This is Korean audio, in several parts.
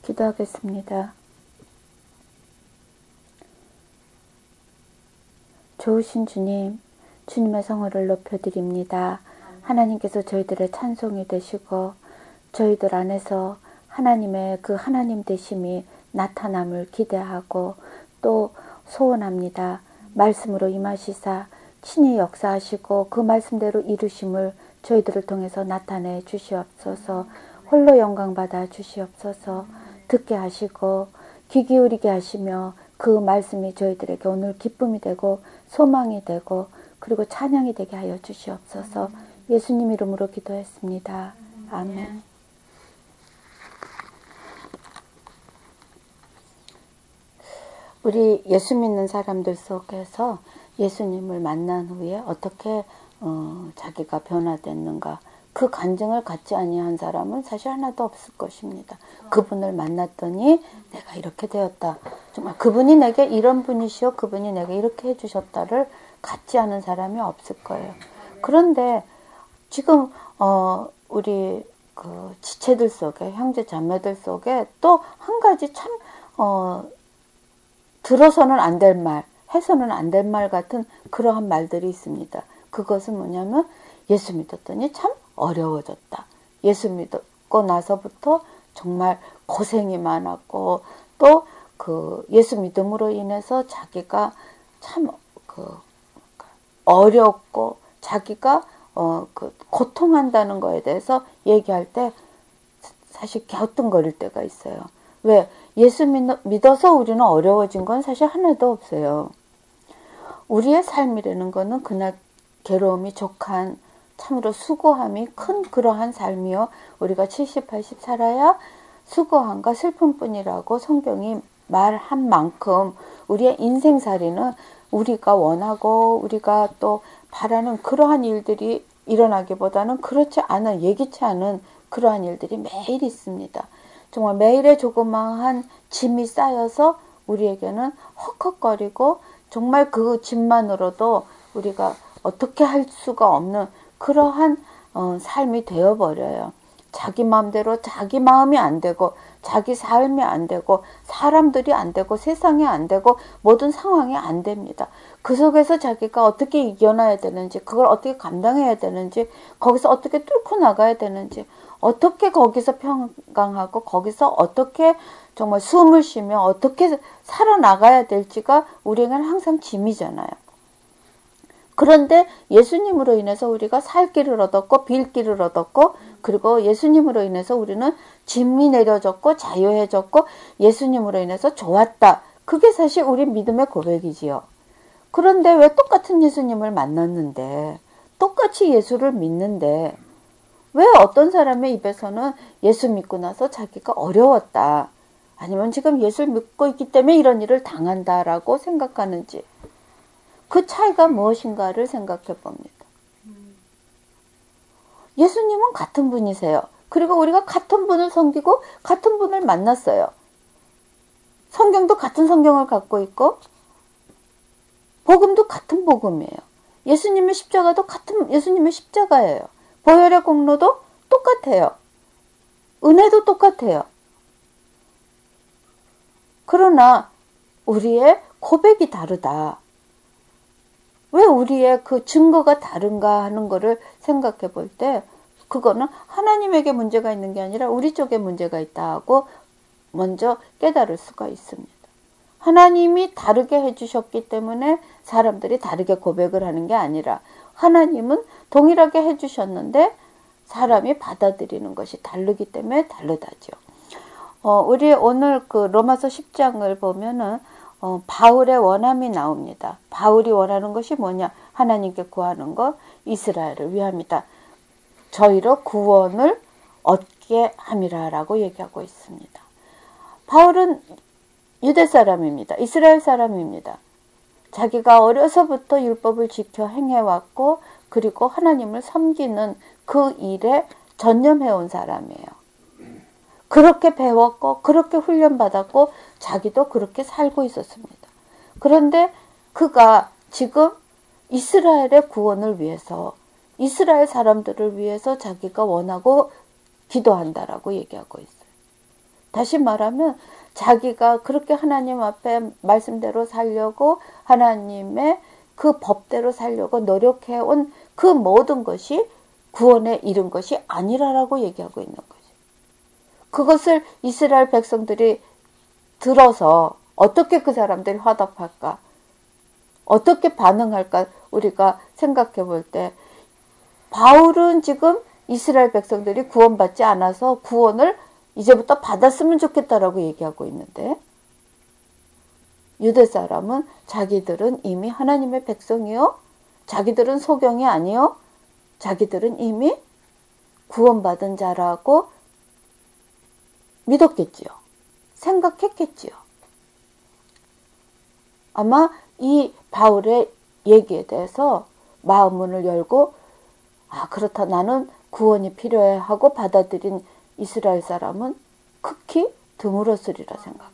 기도하겠습니다. 좋으신 주님, 주님의 성호를 높여드립니다. 하나님께서 저희들의 찬송이 되시고 저희들 안에서 하나님의 그 하나님 되심이 나타남을 기대하고 또 소원합니다. 말씀으로 임하시사 친히 역사하시고 그 말씀대로 이루심을 저희들을 통해서 나타내 주시옵소서. 홀로 영광 받아 주시옵소서. 듣게 하시고 귀 기울이게 하시며 그 말씀이 저희들에게 오늘 기쁨이 되고 소망이 되고 그리고 찬양이 되게 하여 주시옵소서. 예수님 이름으로 기도했습니다. 아멘. 우리 예수 믿는 사람들 속에서 예수님을 만난 후에 어떻게 자기가 변화됐는가, 그 간증을 갖지 아니한 사람은 사실 하나도 없을 것입니다. 그분을 만났더니 내가 이렇게 되었다. 정말 그분이 내게 이런 분이시오, 그분이 내게 이렇게 해주셨다를 갖지 않은 사람이 없을 거예요. 그런데 지금 우리 그 지체들 속에, 형제 자매들 속에 또 한 가지 참 들어서는 안 될 말, 해서는 안 될 말 같은 그러한 말들이 있습니다. 그것은 뭐냐면 예수 믿었더니 참 어려워졌다. 예수 믿고 나서부터 정말 고생이 많았고 또 그 예수 믿음으로 인해서 자기가 참 어렵고 자기가 그 고통한다는 거에 대해서 얘기할 때 사실 갸우뚱거릴 때가 있어요. 왜? 예수 믿어서 우리는 어려워진 건 사실 하나도 없어요. 우리의 삶이라는 거는 그날 괴로움이 족한 참으로 수고함이 큰 그러한 삶이요. 우리가 70, 80 살아야 수고함과 슬픔뿐이라고 성경이 말한 만큼 우리의 인생살이는 우리가 원하고 우리가 또 바라는 그러한 일들이 일어나기보다는 그렇지 않은, 예기치 않은 그러한 일들이 매일 있습니다. 정말 매일의 조그마한 짐이 쌓여서 우리에게는 헉헉거리고 정말 그 짐만으로도 우리가 어떻게 할 수가 없는 그러한 삶이 되어버려요. 자기 마음대로 자기 마음이 안 되고 자기 삶이 안 되고 사람들이 안 되고 세상이 안 되고 모든 상황이 안 됩니다. 그 속에서 자기가 어떻게 이겨나야 되는지, 그걸 어떻게 감당해야 되는지, 거기서 어떻게 뚫고 나가야 되는지, 어떻게 거기서 평강하고 거기서 어떻게 정말 숨을 쉬며 어떻게 살아나가야 될지가 우리에게는 항상 짐이잖아요. 그런데 예수님으로 인해서 우리가 살 길을 얻었고 빌 길을 얻었고 그리고 예수님으로 인해서 우리는 짐이 내려졌고 자유해졌고 예수님으로 인해서 좋았다. 그게 사실 우리 믿음의 고백이지요. 그런데 왜 똑같은 예수님을 만났는데 똑같이 예수를 믿는데 왜 어떤 사람의 입에서는 예수 믿고 나서 자기가 어려웠다. 아니면 지금 예수를 믿고 있기 때문에 이런 일을 당한다라고 생각하는지 그 차이가 무엇인가를 생각해 봅니다. 예수님은 같은 분이세요. 그리고 우리가 같은 분을 섬기고 같은 분을 만났어요. 성경도 같은 성경을 갖고 있고 복음도 같은 복음이에요. 예수님의 십자가도 같은 예수님의 십자가예요. 보혈의 공로도 똑같아요. 은혜도 똑같아요. 그러나 우리의 고백이 다르다. 왜 우리의 그 증거가 다른가 하는 거를 생각해 볼 때 그거는 하나님에게 문제가 있는 게 아니라 우리 쪽에 문제가 있다고 먼저 깨달을 수가 있습니다. 하나님이 다르게 해주셨기 때문에 사람들이 다르게 고백을 하는 게 아니라 하나님은 동일하게 해주셨는데 사람이 받아들이는 것이 다르기 때문에 다르다죠. 우리 오늘 그 로마서 10장을 보면은 바울의 원함이 나옵니다. 바울이 원하는 것이 뭐냐? 하나님께 구하는 것, 이스라엘을 위함이다. 저희로 구원을 얻게 함이라라고 얘기하고 있습니다. 바울은 유대 사람입니다. 이스라엘 사람입니다. 자기가 어려서부터 율법을 지켜 행해왔고 그리고 하나님을 섬기는 그 일에 전념해온 사람이에요. 그렇게 배웠고 그렇게 훈련받았고 자기도 그렇게 살고 있었습니다. 그런데 그가 지금 이스라엘의 구원을 위해서 이스라엘 사람들을 위해서 자기가 원하고 기도한다라고 얘기하고 있어요. 다시 말하면 자기가 그렇게 하나님 앞에 말씀대로 살려고 하나님의 그 법대로 살려고 노력해온 그 모든 것이 구원에 이른 것이 아니라라고 얘기하고 있는 거죠. 그것을 이스라엘 백성들이 들어서 어떻게 그 사람들이 화답할까? 어떻게 반응할까? 우리가 생각해 볼 때 바울은 지금 이스라엘 백성들이 구원받지 않아서 구원을 이제부터 받았으면 좋겠다라고 얘기하고 있는데 유대 사람은 자기들은 이미 하나님의 백성이요. 자기들은 소경이 아니요. 자기들은 이미 구원받은 자라고 믿었겠지요. 생각했겠지요. 아마 이 바울의 얘기에 대해서 마음문을 열고 그렇다 나는 구원이 필요해 하고 받아들인 이스라엘 사람은 극히 드물었으리라 생각해요.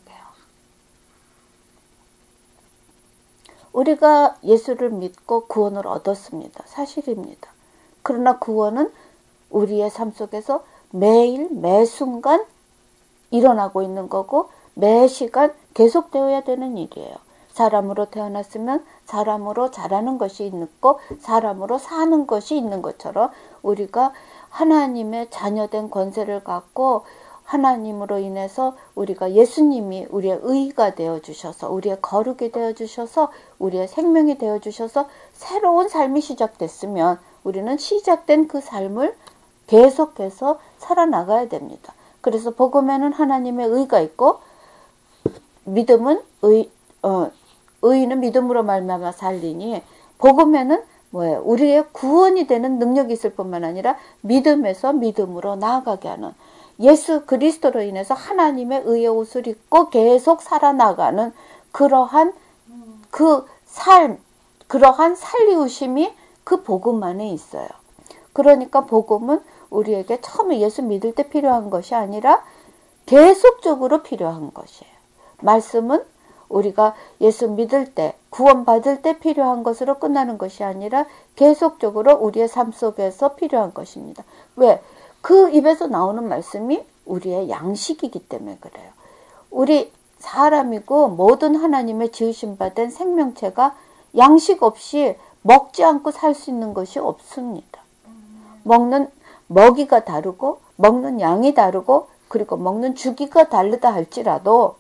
우리가 예수를 믿고 구원을 얻었습니다. 사실입니다. 그러나 구원은 우리의 삶 속에서 매일 매순간 일어나고 있는 거고 매 시간 계속되어야 되는 일이에요. 사람으로 태어났으면 사람으로 자라는 것이 있고 사람으로 사는 것이 있는 것처럼 우리가 하나님의 자녀된 권세를 갖고 하나님으로 인해서 우리가 예수님이 우리의 의가 되어주셔서 우리의 거룩이 되어주셔서 우리의 생명이 되어주셔서 새로운 삶이 시작됐으면 우리는 시작된 그 삶을 계속해서 살아나가야 됩니다. 그래서 복음에는 하나님의 의가 있고 믿음은 의인은 믿음으로 말미암아 살리니 복음에는 뭐예요? 우리의 구원이 되는 능력이 있을 뿐만 아니라 믿음에서 믿음으로 나아가게 하는 예수 그리스도로 인해서 하나님의 의의 옷을 입고 계속 살아나가는 그러한 그 삶, 그러한 살리우심이 그 복음 안에 있어요. 그러니까 복음은 우리에게 처음에 예수 믿을 때 필요한 것이 아니라 계속적으로 필요한 것이에요. 말씀은 우리가 예수 믿을 때, 구원받을 때 필요한 것으로 끝나는 것이 아니라 계속적으로 우리의 삶 속에서 필요한 것입니다. 왜? 그 입에서 나오는 말씀이 우리의 양식이기 때문에 그래요. 우리 사람이고 모든 하나님의 지으신 바 된 생명체가 양식 없이 먹지 않고 살 수 있는 것이 없습니다. 먹는 먹이가 다르고 먹는 양이 다르고 그리고 먹는 주기가 다르다 할지라도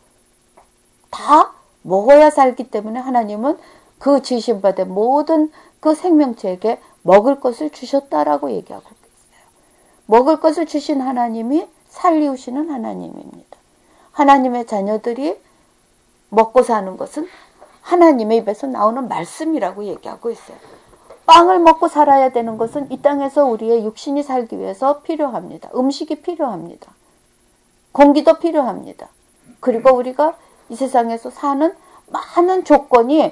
다 먹어야 살기 때문에 하나님은 그 지으신 바 된 모든 그 생명체에게 먹을 것을 주셨다라고 얘기하고 있어요. 먹을 것을 주신 하나님이 살리우시는 하나님입니다. 하나님의 자녀들이 먹고 사는 것은 하나님의 입에서 나오는 말씀이라고 얘기하고 있어요. 빵을 먹고 살아야 되는 것은 이 땅에서 우리의 육신이 살기 위해서 필요합니다. 음식이 필요합니다. 공기도 필요합니다. 그리고 우리가 이 세상에서 사는 많은 조건이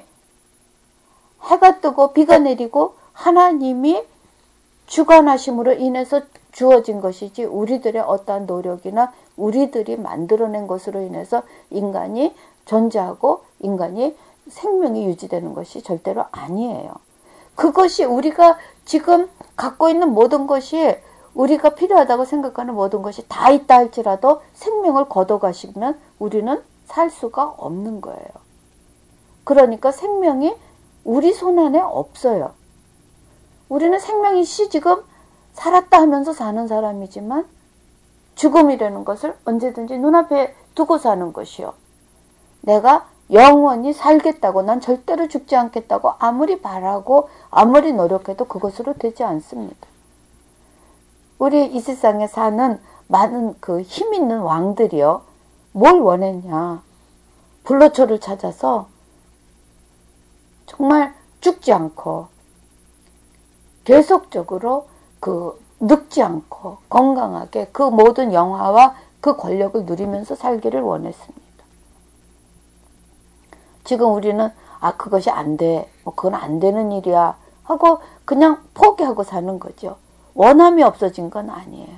해가 뜨고 비가 내리고 하나님이 주관하심으로 인해서 주어진 것이지 우리들의 어떠한 노력이나 우리들이 만들어낸 것으로 인해서 인간이 존재하고 인간이 생명이 유지되는 것이 절대로 아니에요. 그것이 우리가 지금 갖고 있는 모든 것이 우리가 필요하다고 생각하는 모든 것이 다 있다 할지라도 생명을 걷어가시면 우리는 살 수가 없는 거예요. 그러니까 생명이 우리 손 안에 없어요. 우리는 생명이 지금 살았다 하면서 사는 사람이지만 죽음이라는 것을 언제든지 눈앞에 두고 사는 것이요. 내가 영원히 살겠다고 난 절대로 죽지 않겠다고 아무리 바라고 아무리 노력해도 그것으로 되지 않습니다. 우리 이 세상에 사는 많은 그 힘 있는 왕들이요. 뭘 원했냐. 불로초를 찾아서 정말 죽지 않고 계속적으로 늙지 않고 건강하게 그 모든 영화와 그 권력을 누리면서 살기를 원했습니다. 지금 우리는 그것이 안 돼. 그건 안 되는 일이야. 하고 그냥 포기하고 사는 거죠. 원함이 없어진 건 아니에요.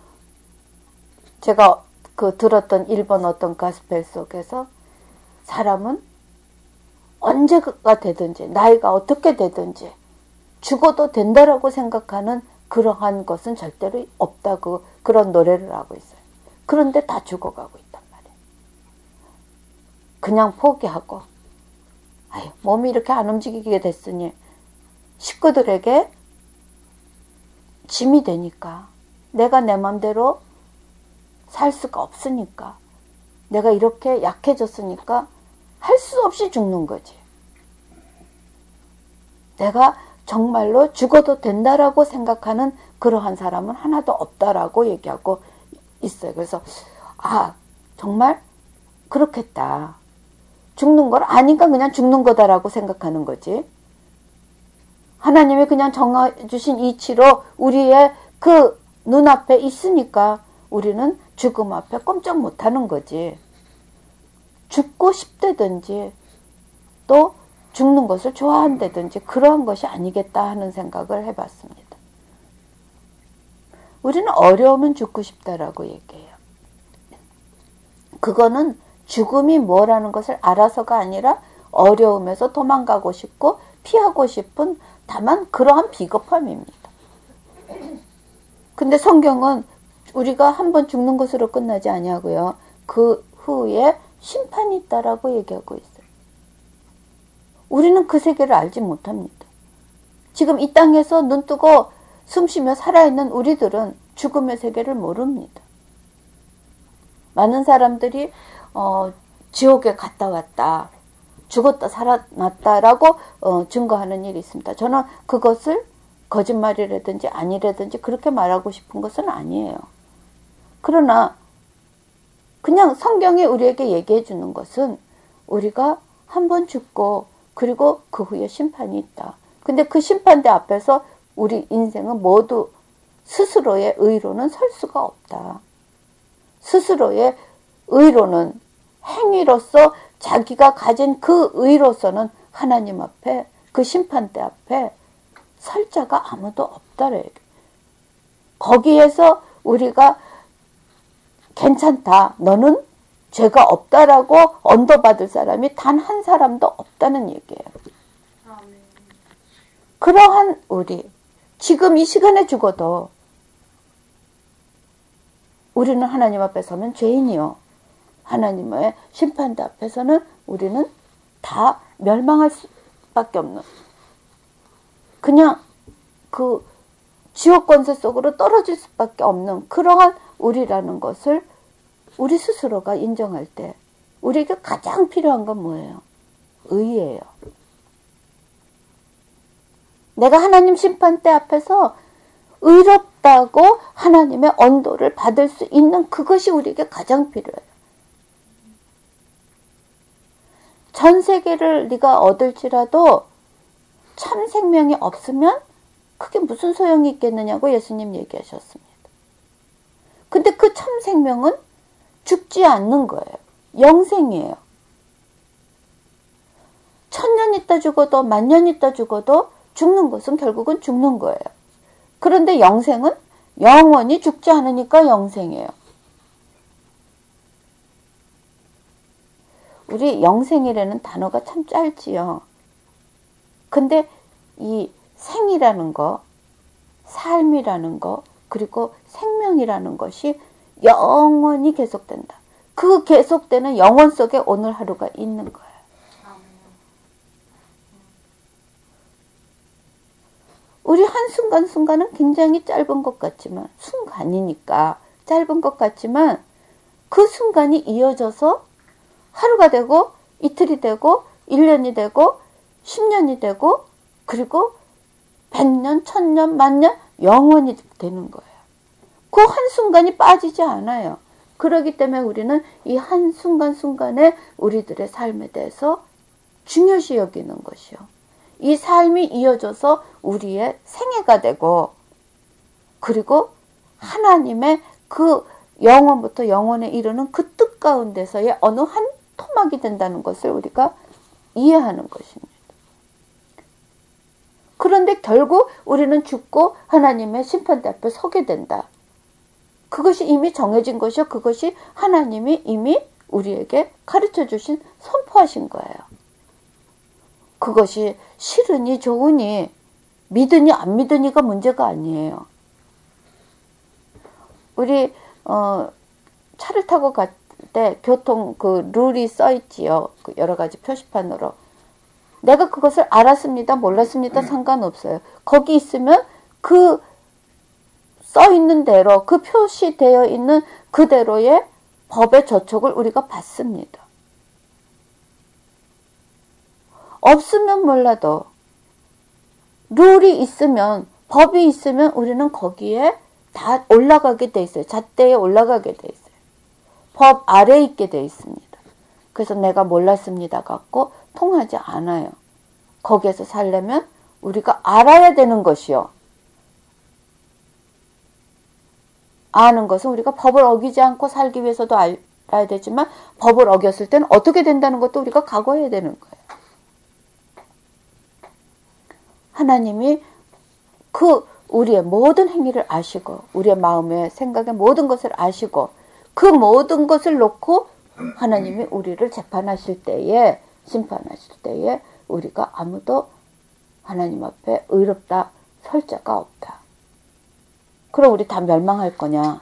제가 들었던 일본 어떤 가스펠 속에서 사람은 언제가 되든지 나이가 어떻게 되든지 죽어도 된다라고 생각하는 그러한 것은 절대로 없다고 그런 노래를 하고 있어요. 그런데 다 죽어가고 있다. 그냥 포기하고, 아유, 몸이 이렇게 안 움직이게 됐으니 식구들에게 짐이 되니까, 내가 내 맘대로 살 수가 없으니까, 내가 이렇게 약해졌으니까 할 수 없이 죽는 거지. 내가 정말로 죽어도 된다라고 생각하는 그러한 사람은 하나도 없다라고 얘기하고 있어요. 그래서 정말 그렇겠다. 죽는 걸 아니까 그냥 죽는 거다라고 생각하는 거지. 하나님이 그냥 정해주신 이치로 우리의 그 눈앞에 있으니까 우리는 죽음 앞에 꼼짝 못하는 거지. 죽고 싶다든지 또 죽는 것을 좋아한다든지 그러한 것이 아니겠다 하는 생각을 해봤습니다. 우리는 어려우면 죽고 싶다라고 얘기해요. 그거는 죽음이 뭐라는 것을 알아서가 아니라 어려움에서 도망가고 싶고 피하고 싶은 다만 그러한 비겁함입니다. 근데 성경은 우리가 한번 죽는 것으로 끝나지 아니하고요. 그 후에 심판이 있다라고 얘기하고 있어요. 우리는 그 세계를 알지 못합니다. 지금 이 땅에서 눈 뜨고 숨쉬며 살아있는 우리들은 죽음의 세계를 모릅니다. 많은 사람들이 지옥에 갔다 왔다, 죽었다 살아났다라고 증거하는 일이 있습니다. 저는 그것을 거짓말이라든지 아니라든지 그렇게 말하고 싶은 것은 아니에요. 그러나 그냥 성경이 우리에게 얘기해 주는 것은 우리가 한번 죽고 그리고 그 후에 심판이 있다. 근데 그 심판대 앞에서 우리 인생은 모두 스스로의 의로는 설 수가 없다. 스스로의 의로는 행위로서 자기가 가진 그 의로서는 하나님 앞에 그 심판대 앞에 설 자가 아무도 없다래. 거기에서 우리가 괜찮다, 너는 죄가 없다라고 언도받을 사람이 단 한 사람도 없다는 얘기예요. 그러한 우리, 지금 이 시간에 죽어도 우리는 하나님 앞에 서면 죄인이요. 하나님의 심판대 앞에서는 우리는 다 멸망할 수밖에 없는, 그냥 그 지옥 권세 속으로 떨어질 수밖에 없는 그러한 우리라는 것을 우리 스스로가 인정할 때 우리에게 가장 필요한 건 뭐예요? 의예요. 내가 하나님 심판대 앞에서 의롭다고 하나님의 언도를 받을 수 있는 그것이 우리에게 가장 필요해요. 전 세계를 네가 얻을지라도 참 생명이 없으면 그게 무슨 소용이 있겠느냐고 예수님 얘기하셨습니다. 근데 그 참 생명은 죽지 않는 거예요. 영생이에요. 1000년 있다 죽어도 10,000년 있다 죽어도 죽는 것은 결국은 죽는 거예요. 그런데 영생은 영원히 죽지 않으니까 영생이에요. 우리 영생이라는 단어가 참 짧지요. 근데 이 생이라는 거, 삶이라는 거, 그리고 생명이라는 것이 영원히 계속된다. 그 계속되는 영원 속에 오늘 하루가 있는 거예요. 우리 한순간순간은 굉장히 짧은 것 같지만, 순간이니까 짧은 것 같지만 그 순간이 이어져서 하루가 되고 이틀이 되고 1년이 되고 10년이 되고 그리고 100년, 1000년, 10,000년 영원히 되는 거예요. 그 한순간이 빠지지 않아요. 그렇기 때문에 우리는 이 한순간순간에 우리들의 삶에 대해서 중요시 여기는 것이요. 이 삶이 이어져서 우리의 생애가 되고 그리고 하나님의 그 영원부터 영원에 이르는 그 뜻 가운데서의 어느 한 토막이 된다는 것을 우리가 이해하는 것입니다. 그런데 결국 우리는 죽고 하나님의 심판대 앞에 서게 된다. 그것이 이미 정해진 것이요. 그것이 하나님이 이미 우리에게 가르쳐 주신, 선포하신 거예요. 그것이 싫으니 좋으니 믿으니 안 믿으니가 문제가 아니에요. 우리 차를 타고 때 교통 그 룰이 써 있지요. 그 여러 가지 표시판으로. 내가 그것을 알았습니다, 몰랐습니다, 상관없어요. 거기 있으면 그 써 있는 대로, 그 표시되어 있는 그대로의 법의 저촉을 우리가 받습니다. 없으면 몰라도 룰이 있으면, 법이 있으면 우리는 거기에 다 올라가게 돼 있어요. 잣대에 올라가게 돼 있어요. 법 아래에 있게 돼 있습니다. 그래서 내가 몰랐습니다 갖고 통하지 않아요. 거기에서 살려면 우리가 알아야 되는 것이요. 아는 것은 우리가 법을 어기지 않고 살기 위해서도 알아야 되지만 법을 어겼을 때는 어떻게 된다는 것도 우리가 각오해야 되는 거예요. 하나님이 그 우리의 모든 행위를 아시고 우리의 마음의 생각의 모든 것을 아시고 그 모든 것을 놓고 하나님이 우리를 재판하실 때에, 심판하실 때에 우리가 아무도 하나님 앞에 의롭다 설 자가 없다. 그럼 우리 다 멸망할 거냐?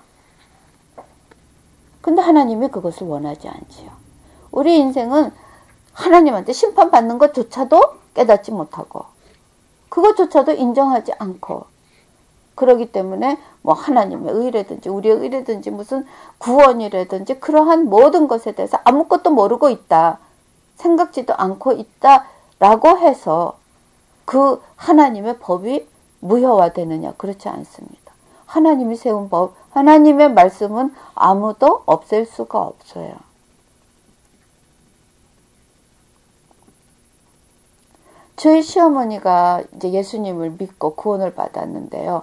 근데 하나님이 그것을 원하지 않지요. 우리 인생은 하나님한테 심판받는 것조차도 깨닫지 못하고 그것조차도 인정하지 않고, 그러기 때문에 뭐 하나님의 의라든지 우리의 의라든지 무슨 구원이라든지 그러한 모든 것에 대해서 아무것도 모르고 있다, 생각지도 않고 있다라고 해서 그 하나님의 법이 무효화되느냐? 그렇지 않습니다. 하나님이 세운 법, 하나님의 말씀은 아무도 없앨 수가 없어요. 저희 시어머니가 이제 예수님을 믿고 구원을 받았는데요.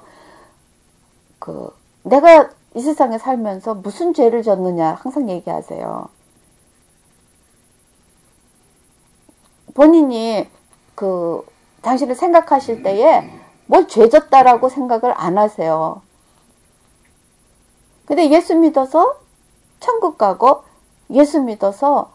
내가 이 세상에 살면서 무슨 죄를 졌느냐 항상 얘기하세요. 본인이 당신을 생각하실 때에 뭘 죄 졌다라고 생각을 안 하세요. 근데 예수 믿어서 천국 가고 예수 믿어서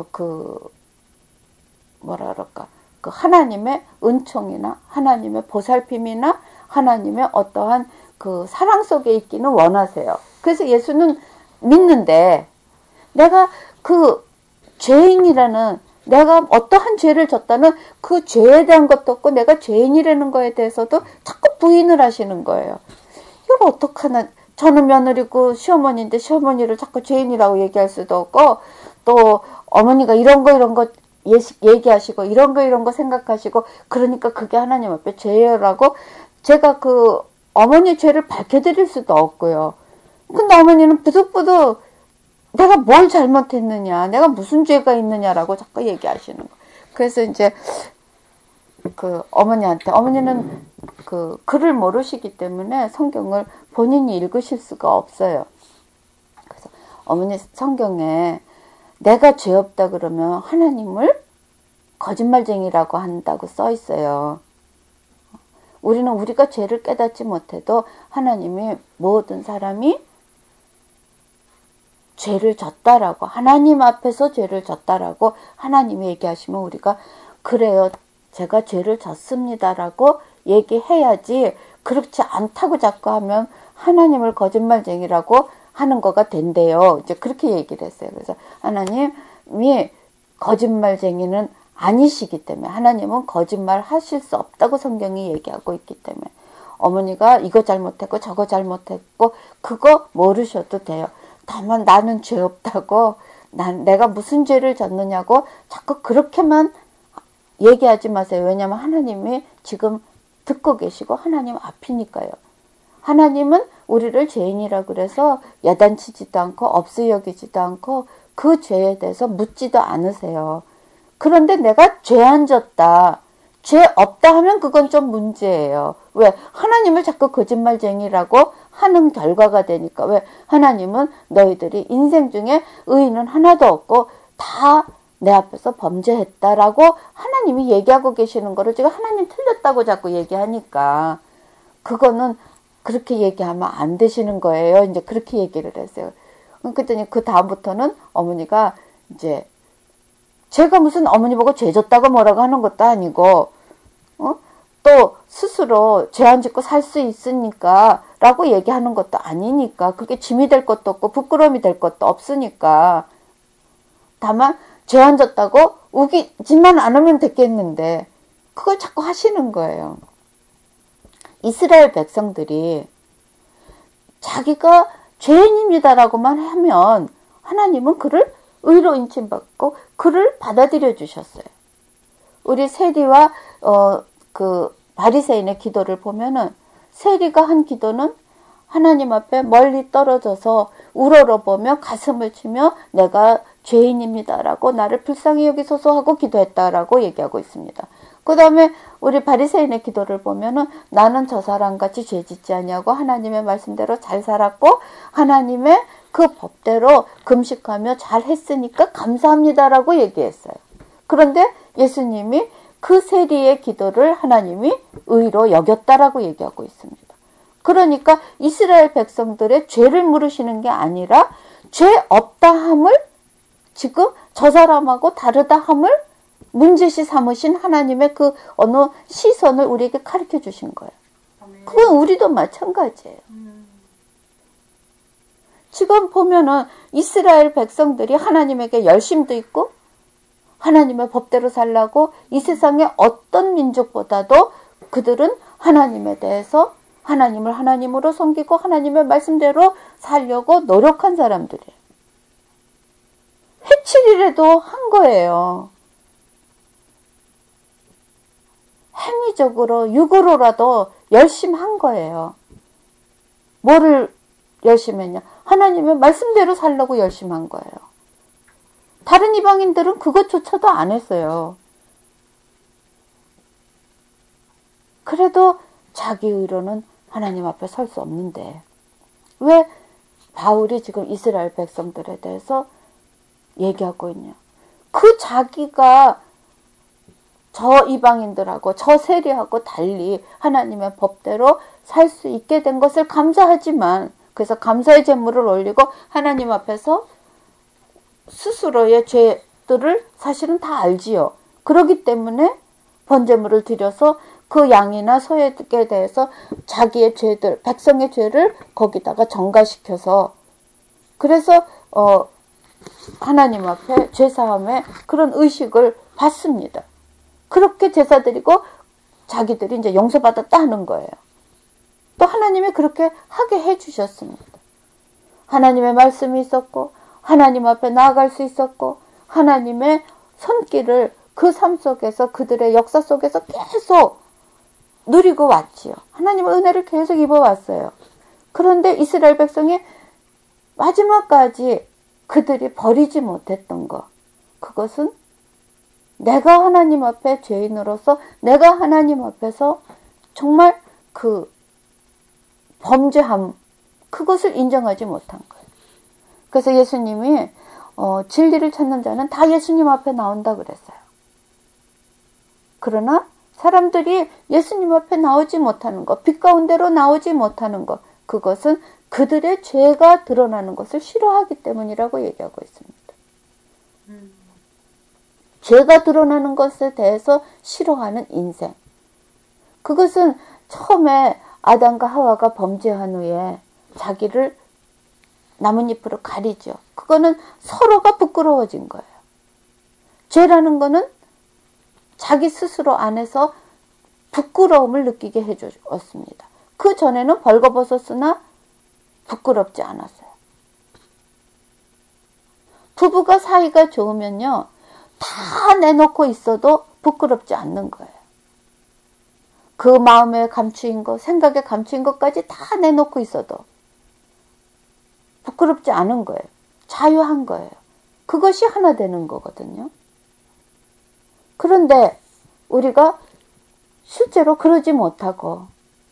그 하나님의 은총이나 하나님의 보살핌이나 하나님의 어떠한 그 사랑 속에 있기는 원하세요. 그래서 예수는 믿는데 내가 그 죄인이라는, 내가 어떠한 죄를 졌다는 그 죄에 대한 것도 없고 내가 죄인이라는 거에 대해서도 자꾸 부인을 하시는 거예요. 이걸 어떡하나. 저는 며느리고 시어머니인데 시어머니를 자꾸 죄인이라고 얘기할 수도 없고, 또 어머니가 이런 거 얘기하시고 이런 거 생각하시고, 그러니까 그게 하나님 앞에 죄라고 제가 그 어머니 죄를 밝혀드릴 수도 없고요. 근데 어머니는 부득부득 내가 뭘 잘못했느냐, 내가 무슨 죄가 있느냐라고 자꾸 얘기하시는 거예요. 그래서 이제 어머니는 글을 모르시기 때문에 성경을 본인이 읽으실 수가 없어요. 그래서 어머니 성경에 내가 죄 없다 그러면 하나님을 거짓말쟁이라고 한다고 써 있어요. 우리는 우리가 죄를 깨닫지 못해도 하나님이 모든 사람이 죄를 졌다라고, 하나님 앞에서 죄를 졌다라고 하나님이 얘기하시면 우리가 그래요, 제가 죄를 졌습니다라고 얘기해야지, 그렇지 않다고 자꾸 하면 하나님을 거짓말쟁이라고 하는 거가 된대요. 이제 그렇게 얘기를 했어요. 그래서 하나님이 거짓말쟁이는 아니시기 때문에, 하나님은 거짓말 하실 수 없다고 성경이 얘기하고 있기 때문에 어머니가 이거 잘못했고 저거 잘못했고 그거 모르셔도 돼요. 다만 나는 죄 없다고, 내가 무슨 죄를 졌느냐고 자꾸 그렇게만 얘기하지 마세요. 왜냐하면 하나님이 지금 듣고 계시고 하나님 앞이니까요. 하나님은 우리를 죄인이라 그래서 야단치지도 않고 없이 여기지도 않고 그 죄에 대해서 묻지도 않으세요. 그런데 내가 죄 안 졌다, 죄 없다 하면 그건 좀 문제예요. 왜? 하나님을 자꾸 거짓말쟁이라고 하는 결과가 되니까. 왜? 하나님은 너희들이 인생 중에 의인은 하나도 없고 다 내 앞에서 범죄했다라고 하나님이 얘기하고 계시는 거를 제가 하나님 틀렸다고 자꾸 얘기하니까 그거는 그렇게 얘기하면 안 되시는 거예요. 이제 그렇게 얘기를 했어요. 그랬더니 그 다음부터는 어머니가 이제 제가 무슨 어머니 보고 죄 졌다고 뭐라고 하는 것도 아니고, 또 스스로 죄 안 짓고 살 수 있으니까 라고 얘기하는 것도 아니니까, 그게 짐이 될 것도 없고 부끄러움이 될 것도 없으니까 다만 죄 안 졌다고 우기지만 않으면 됐겠는데 그걸 자꾸 하시는 거예요. 이스라엘 백성들이 자기가 죄인입니다라고만 하면 하나님은 그를 의로 인침받고 그를 받아들여 주셨어요. 우리 세리와 그 바리새인의 기도를 보면은 세리가 한 기도는 하나님 앞에 멀리 떨어져서 우러러보며 가슴을 치며 내가 죄인입니다라고 나를 불쌍히 여기소서 하고 기도했다라고 얘기하고 있습니다. 그 다음에 우리 바리새인의 기도를 보면은 나는 저 사람같이 죄 짓지 아니하고 하나님의 말씀대로 잘 살았고 하나님의 그 법대로 금식하며 잘 했으니까 감사합니다라고 얘기했어요. 그런데 예수님이 그 세리의 기도를 하나님이 의로 여겼다라고 얘기하고 있습니다. 그러니까 이스라엘 백성들의 죄를 물으시는 게 아니라 죄 없다 함을 지금 저 사람하고 다르다 함을 문제시 삼으신 하나님의 그 어느 시선을 우리에게 가르쳐 주신 거예요. 그건 우리도 마찬가지예요. 지금 보면은 이스라엘 백성들이 하나님에게 열심도 있고 하나님의 법대로 살라고 이 세상의 어떤 민족보다도 그들은 하나님에 대해서 하나님을 하나님으로 섬기고 하나님의 말씀대로 살려고 노력한 사람들이에요. 회칠이라도 한 거예요. 행위적으로 육으로라도 열심히 한 거예요. 뭐를 열심히 했냐? 하나님의 말씀대로 살려고 열심히 한 거예요. 다른 이방인들은 그것조차도 안 했어요. 그래도 자기 의로는 하나님 앞에 설 수 없는데 왜 바울이 지금 이스라엘 백성들에 대해서 얘기하고 있냐? 그 자기가 저 이방인들하고 저 세리하고 달리 하나님의 법대로 살 수 있게 된 것을 감사하지만 그래서 감사의 제물을 올리고 하나님 앞에서 스스로의 죄들을 사실은 다 알지요. 그렇기 때문에 번제물을 드려서 그 양이나 소에 대해서 자기의 죄들, 백성의 죄를 거기다가 전가시켜서 그래서 하나님 앞에 죄사함의 그런 의식을 받습니다. 그렇게 제사 드리고 자기들이 이제 용서받았다 하는 거예요. 또 하나님이 그렇게 하게 해주셨습니다. 하나님의 말씀이 있었고 하나님 앞에 나아갈 수 있었고 하나님의 손길을 그 삶 속에서 그들의 역사 속에서 계속 누리고 왔지요. 하나님의 은혜를 계속 입어왔어요. 그런데 이스라엘 백성이 마지막까지 그들이 버리지 못했던 것, 그것은 내가 하나님 앞에 죄인으로서 내가 하나님 앞에서 정말 그 범죄함, 그것을 인정하지 못한 거예요. 그래서 예수님이 진리를 찾는 자는 다 예수님 앞에 나온다 그랬어요. 그러나 사람들이 예수님 앞에 나오지 못하는 것, 빛 가운데로 나오지 못하는 것, 그것은 그들의 죄가 드러나는 것을 싫어하기 때문이라고 얘기하고 있습니다. 죄가 드러나는 것에 대해서 싫어하는 인생. 그것은 처음에 아담과 하와가 범죄한 후에 자기를 나뭇잎으로 가리죠. 그거는 서로가 부끄러워진 거예요. 죄라는 거는 자기 스스로 안에서 부끄러움을 느끼게 해주었습니다. 그 전에는 벌거벗었으나 부끄럽지 않았어요. 부부가 사이가 좋으면요, 다 내놓고 있어도 부끄럽지 않는 거예요. 그 마음에 감추인 것, 생각에 감추인 것까지 다 내놓고 있어도 부끄럽지 않은 거예요. 자유한 거예요. 그것이 하나 되는 거거든요. 그런데 우리가 실제로 그러지 못하고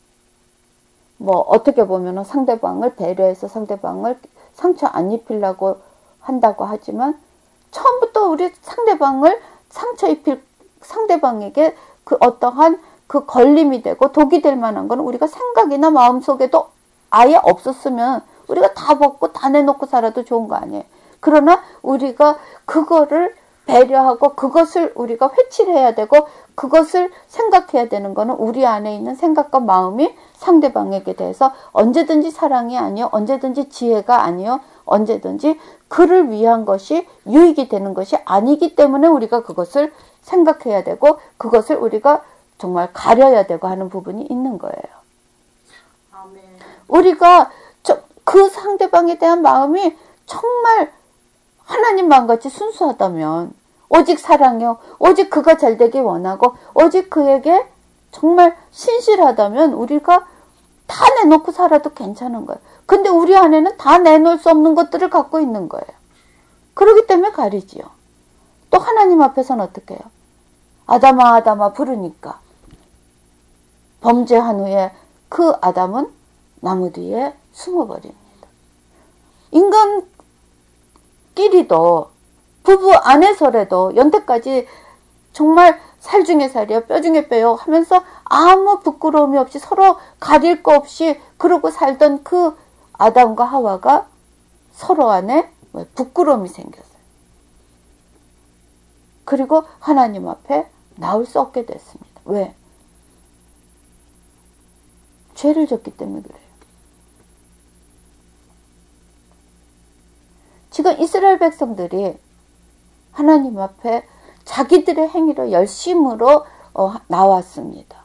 뭐 어떻게 보면 상대방을 배려해서 상대방을 상처 안 입히려고 한다고 하지만 처음부터 우리 상대방을 상처 입힐 상대방에게 그 어떠한 그 걸림이 되고 독이 될 만한 건 우리가 생각이나 마음속에도 아예 없었으면 우리가 다 벗고 다 내놓고 살아도 좋은 거 아니에요. 그러나 우리가 그거를 배려하고 그것을 우리가 회치를 해야 되고 그것을 생각해야 되는 거는 우리 안에 있는 생각과 마음이 상대방에게 대해서 언제든지 사랑이 아니요, 언제든지 지혜가 아니요, 언제든지 그를 위한 것이 유익이 되는 것이 아니기 때문에 우리가 그것을 생각해야 되고 그것을 우리가 정말 가려야 되고 하는 부분이 있는 거예요. 아멘. 우리가 그 상대방에 대한 마음이 정말 하나님 마음같이 순수하다면, 오직 사랑해요, 오직 그가 잘되길 원하고 오직 그에게 정말 신실하다면 우리가 다 내놓고 살아도 괜찮은 거예요. 근데 우리 안에는 다 내놓을 수 없는 것들을 갖고 있는 거예요. 그렇기 때문에 가리지요. 또 하나님 앞에서는 어떻게 해요? 아담아 아담아 부르니까 범죄한 후에 그 아담은 나무 뒤에 숨어버립니다. 인간끼리도 부부 안에서라도 연태까지 정말 살 중에 살이요 뼈 중에 뼈요 하면서 아무 부끄러움이 없이 서로 가릴 거 없이 그러고 살던 그 아담과 하와가 서로 안에 부끄러움이 생겼어요. 그리고 하나님 앞에 나올 수 없게 됐습니다. 왜? 죄를 졌기 때문에 그래요. 지금 이스라엘 백성들이 하나님 앞에 자기들의 행위로 열심으로 나왔습니다.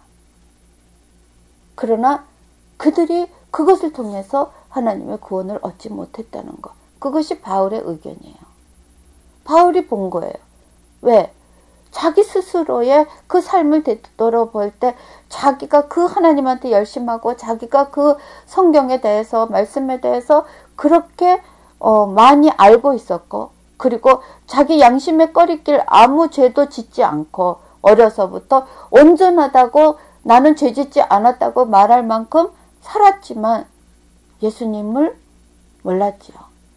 그러나 그들이 그것을 통해서 하나님의 구원을 얻지 못했다는 것. 그것이 바울의 의견이에요. 바울이 본 거예요. 왜? 자기 스스로의 그 삶을 되돌아볼 때 자기가 그 하나님한테 열심하고 자기가 그 성경에 대해서 말씀에 대해서 그렇게 많이 알고 있었고 그리고 자기 양심에 꺼리길 아무 죄도 짓지 않고 어려서부터 온전하다고 나는 죄 짓지 않았다고 말할 만큼 살았지만 예수님을 몰랐지요.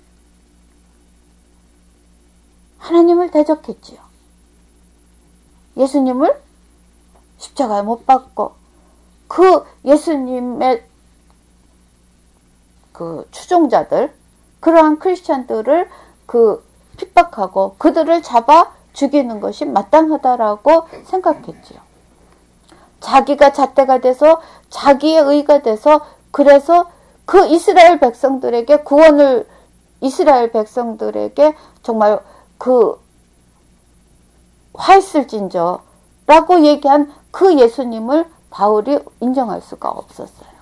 하나님을 대적했지요. 예수님을 십자가에 못 박고 그 예수님의 그 추종자들 그러한 크리스찬들을 핍박하고 그들을 잡아 죽이는 것이 마땅하다라고 생각했지요. 자기가 잣대가 돼서 자기의 의가 돼서 그래서 그 이스라엘 백성들에게 구원을 이스라엘 백성들에게 정말 그 화했을진저 라고 얘기한 그 예수님을 바울이 인정할 수가 없었어요.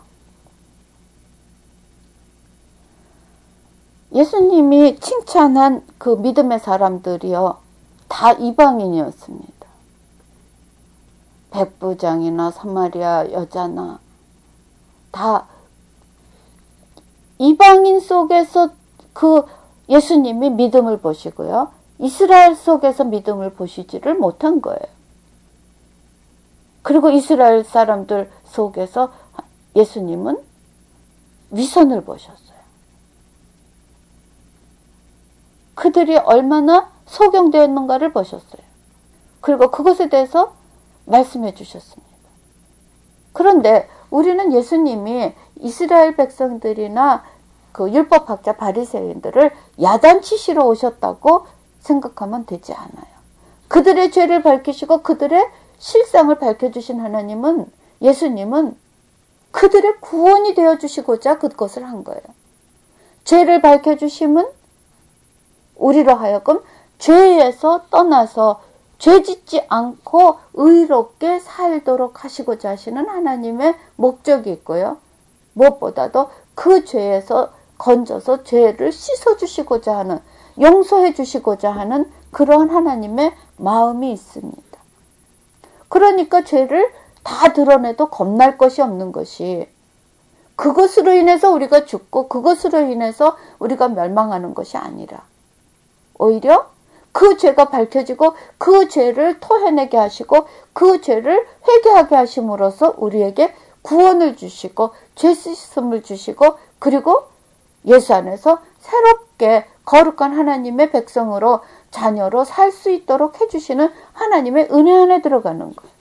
예수님이 칭찬한 그 믿음의 사람들이요 다 이방인이었습니다. 백부장이나 사마리아 여자나 다 이방인 속에서 그 예수님이 믿음을 보시고요. 이스라엘 속에서 믿음을 보시지를 못한 거예요. 그리고 이스라엘 사람들 속에서 예수님은 위선을 보셨어요. 그들이 얼마나 소경되었는가를 보셨어요. 그리고 그것에 대해서 말씀해 주셨습니다. 그런데 우리는 예수님이 이스라엘 백성들이나 그 율법학자 바리새인들을 야단치시러 오셨다고 생각하면 되지 않아요. 그들의 죄를 밝히시고 그들의 실상을 밝혀주신 하나님은 예수님은 그들의 구원이 되어주시고자 그것을 한 거예요. 죄를 밝혀주심은 우리로 하여금 죄에서 떠나서 죄짓지 않고 의롭게 살도록 하시고자 하시는 하나님의 목적이 있고요. 무엇보다도 그 죄에서 건져서 죄를 씻어주시고자 하는 용서해 주시고자 하는 그러한 하나님의 마음이 있습니다. 그러니까 죄를 다 드러내도 겁날 것이 없는 것이 그것으로 인해서 우리가 죽고 그것으로 인해서 우리가 멸망하는 것이 아니라 오히려 그 죄가 밝혀지고 그 죄를 토해내게 하시고 그 죄를 회개하게 하심으로써 우리에게 구원을 주시고 죄 씻음을 주시고 그리고 예수 안에서 새롭게 거룩한 하나님의 백성으로 자녀로 살 수 있도록 해주시는 하나님의 은혜 안에 들어가는 거예요.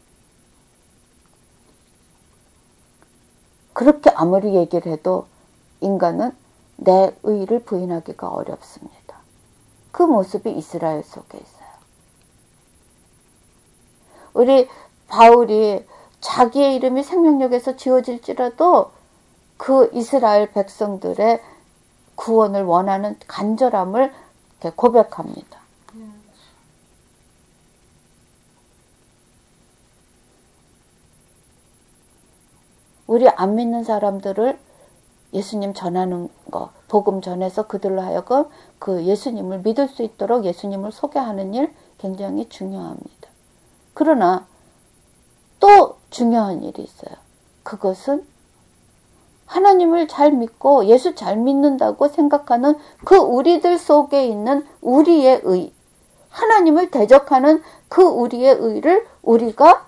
그렇게 아무리 얘기를 해도 인간은 내 의를 부인하기가 어렵습니다. 그 모습이 이스라엘 속에 있어요. 우리 바울이 자기의 이름이 생명력에서 지워질지라도 그 이스라엘 백성들의 구원을 원하는 간절함을 고백합니다. 우리 안 믿는 사람들을 예수님 전하는 거, 복음 전해서 그들로 하여금 그 예수님을 믿을 수 있도록 예수님을 소개하는 일 굉장히 중요합니다. 그러나 또 중요한 일이 있어요. 그것은 하나님을 잘 믿고 예수 잘 믿는다고 생각하는 그 우리들 속에 있는 우리의 의, 하나님을 대적하는 그 우리의 의를 우리가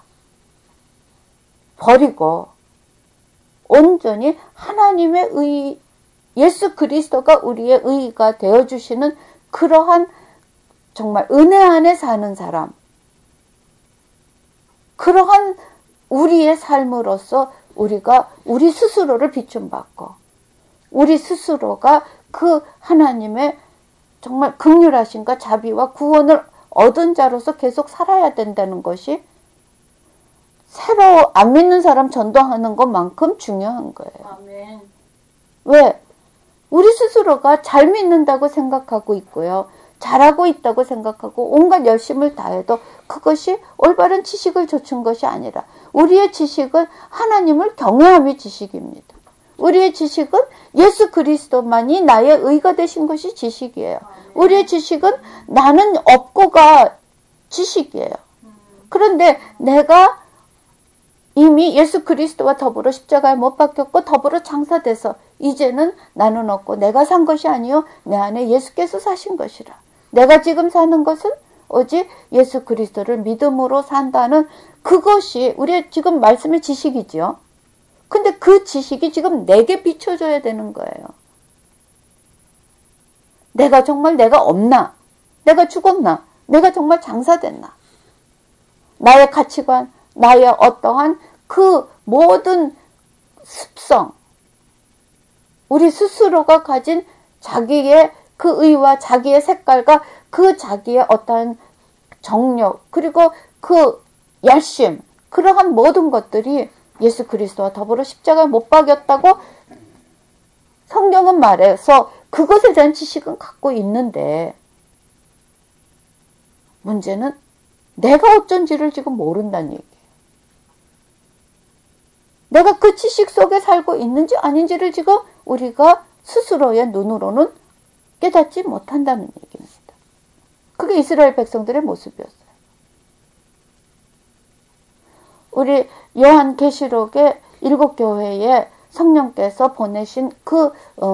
버리고 온전히 하나님의 의, 예수 그리스도가 우리의 의가 되어주시는 그러한 정말 은혜 안에 사는 사람, 그러한 우리의 삶으로서 우리가 우리 스스로를 비춤받고 우리 스스로가 그 하나님의 정말 긍휼하심과 자비와 구원을 얻은 자로서 계속 살아야 된다는 것이 새로 안 믿는 사람 전도하는 것만큼 중요한 거예요. 아멘. 왜? 우리 스스로가 잘 믿는다고 생각하고 있고요. 잘하고 있다고 생각하고 온갖 열심을 다해도 그것이 올바른 지식을 갖춘 것이 아니라 우리의 지식은 하나님을 경외함의 지식입니다. 우리의 지식은 예수 그리스도만이 나의 의가 되신 것이 지식이에요. 우리의 지식은 나는 없고가 지식이에요. 그런데 내가 이미 예수 그리스도와 더불어 십자가에 못 박혔고 더불어 장사돼서 이제는 나는 없고 내가 산 것이 아니요 내 안에 예수께서 사신 것이라. 내가 지금 사는 것은 오직 예수 그리스도를 믿음으로 산다는 그것이 우리의 지금 말씀의 지식이지요. 근데 그 지식이 지금 내게 비춰줘야 되는 거예요. 내가 정말 내가 없나? 내가 죽었나? 내가 정말 장사됐나? 나의 가치관, 나의 어떠한 그 모든 습성, 우리 스스로가 가진 자기의 그 의와 자기의 색깔과 그 자기의 어떠한 정력, 그리고 그 열심, 그러한 모든 것들이 예수 그리스도와 더불어 십자가에 못 박였다고 성경은 말해서 그것에 대한 지식은 갖고 있는데 문제는 내가 어쩐지를 지금 모른다는 얘기예요. 내가 그 지식 속에 살고 있는지 아닌지를 지금 우리가 스스로의 눈으로는 깨닫지 못한다는 얘기입니다. 그게 이스라엘 백성들의 모습이었어요. 우리 요한계시록의 7교회에 성령께서 보내신 그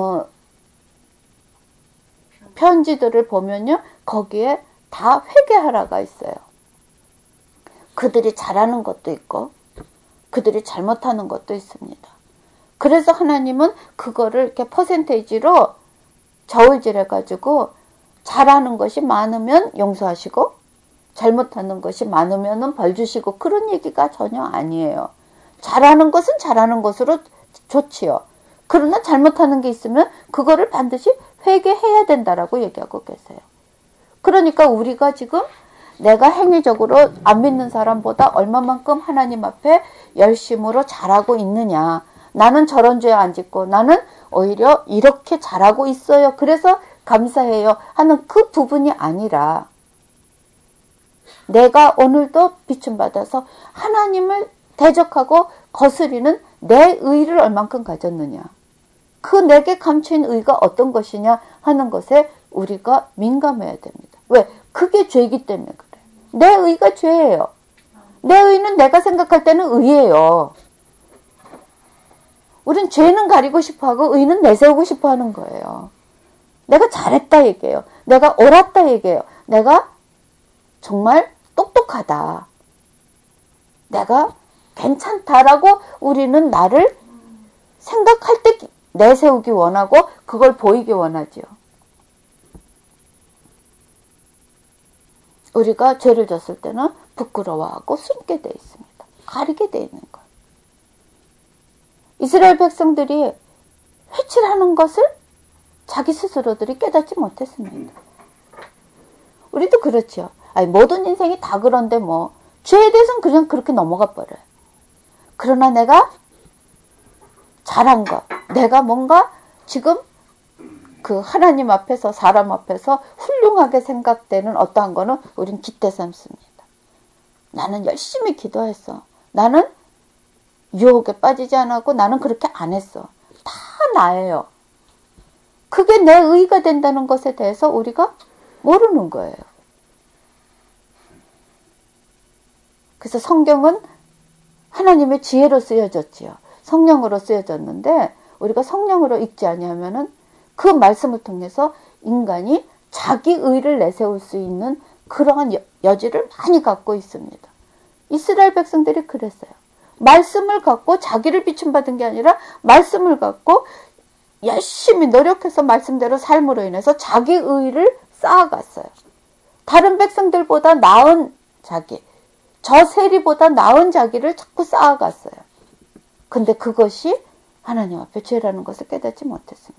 편지들을 보면요. 거기에 다 회개하라가 있어요. 그들이 잘하는 것도 있고 그들이 잘못하는 것도 있습니다. 그래서 하나님은 그거를 이렇게 퍼센테이지로 저울질해가지고 잘하는 것이 많으면 용서하시고 잘못하는 것이 많으면 벌 주시고 그런 얘기가 전혀 아니에요. 잘하는 것은 잘하는 것으로 좋지요. 그러나 잘못하는 게 있으면 그거를 반드시 회개해야 된다라고 얘기하고 계세요. 그러니까 우리가 지금 내가 행위적으로 안 믿는 사람보다 얼마만큼 하나님 앞에 열심으로 잘하고 있느냐. 나는 저런 죄 안 짓고 나는 오히려 이렇게 잘하고 있어요. 그래서 감사해요 하는 그 부분이 아니라 내가 오늘도 비춤받아서 하나님을 대적하고 거스리는 내 의를 얼만큼 가졌느냐. 그 내게 감추인 의가 어떤 것이냐 하는 것에 우리가 민감해야 됩니다. 왜? 그게 죄이기 때문에 그래요. 내 의가 죄예요. 내 의는 내가 생각할 때는 의예요. 우린 죄는 가리고 싶어하고 의는 내세우고 싶어하는 거예요. 내가 잘했다 얘기해요. 내가 옳았다 얘기해요. 내가 정말 똑똑하다. 내가 괜찮다라고 우리는 나를 생각할 때 내세우기 원하고 그걸 보이기 원하지요. 우리가 죄를 졌을 때는 부끄러워하고 숨게 돼 있습니다. 가리게 돼 있는 거예요. 이스라엘 백성들이 회칠하는 것을 자기 스스로들이 깨닫지 못했습니다. 우리도 그렇죠. 아니, 모든 인생이 다 그런데 뭐 죄에 대해서는 그냥 그렇게 넘어가 버려요. 그러나 내가 잘한 것, 내가 뭔가 지금 그 하나님 앞에서 사람 앞에서 훌륭하게 생각되는 어떠한 거는 우린 기대 삼습니다. 나는 열심히 기도했어. 나는 유혹에 빠지지 않았고 나는 그렇게 안 했어. 다 나예요. 그게 내 의가 된다는 것에 대해서 우리가 모르는 거예요. 그래서 성경은 하나님의 지혜로 쓰여졌지요. 성령으로 쓰여졌는데 우리가 성령으로 읽지 아니하면은 그 말씀을 통해서 인간이 자기 의를 내세울 수 있는 그러한 여지를 많이 갖고 있습니다. 이스라엘 백성들이 그랬어요. 말씀을 갖고 자기를 비춤받은 게 아니라 말씀을 갖고 열심히 노력해서 말씀대로 삶으로 인해서 자기 의를 쌓아갔어요. 다른 백성들보다 나은 자기, 저 세리보다 나은 자기를 자꾸 쌓아갔어요. 근데 그것이 하나님 앞에 죄라는 것을 깨닫지 못했습니다.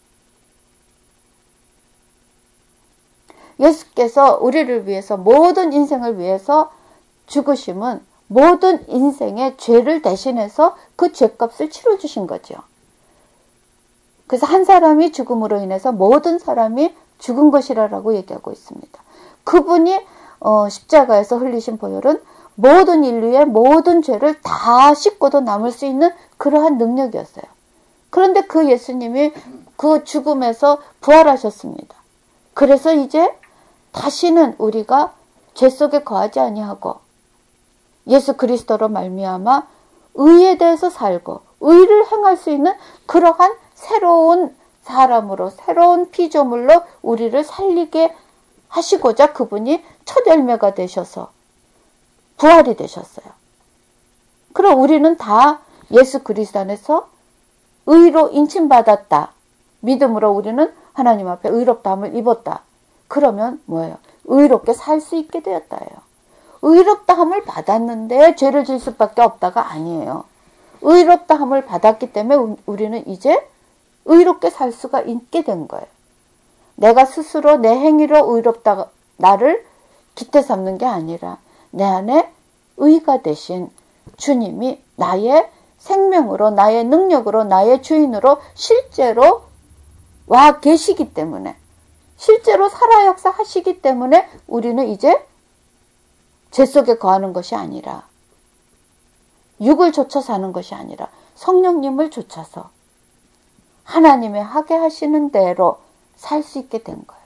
예수께서 우리를 위해서 모든 인생을 위해서 죽으심은 모든 인생의 죄를 대신해서 그 죄값을 치러주신 거죠. 그래서 한 사람이 죽음으로 인해서 모든 사람이 죽은 것이라고 얘기하고 있습니다. 그분이 십자가에서 흘리신 보혈은 모든 인류의 모든 죄를 다 씻고도 남을 수 있는 그러한 능력이었어요. 그런데 그 예수님이 그 죽음에서 부활하셨습니다. 그래서 이제 다시는 우리가 죄 속에 거하지 아니하고 예수 그리스도로 말미암아 의에 대해서 살고 의를 행할 수 있는 그러한 새로운 사람으로 새로운 피조물로 우리를 살리게 하시고자 그분이 첫 열매가 되셔서 부활이 되셨어요. 그럼 우리는 다 예수 그리스도 안에서 의로 인침받았다. 믿음으로 우리는 하나님 앞에 의롭다함을 입었다. 그러면 뭐예요? 의롭게 살 수 있게 되었다예요. 의롭다함을 받았는데 죄를 질 수밖에 없다가 아니에요. 의롭다함을 받았기 때문에 우리는 이제 의롭게 살 수가 있게 된 거예요. 내가 스스로 내 행위로 의롭다 나를 기태 삼는 게 아니라 내 안에 의가 되신 주님이 나의 생명으로 나의 능력으로 나의 주인으로 실제로 와 계시기 때문에 실제로 살아 역사하시기 때문에 우리는 이제 죄 속에 거하는 것이 아니라 육을 좇아 사는 것이 아니라 성령님을 좇아서 하나님의 하게 하시는 대로 살 수 있게 된 거예요.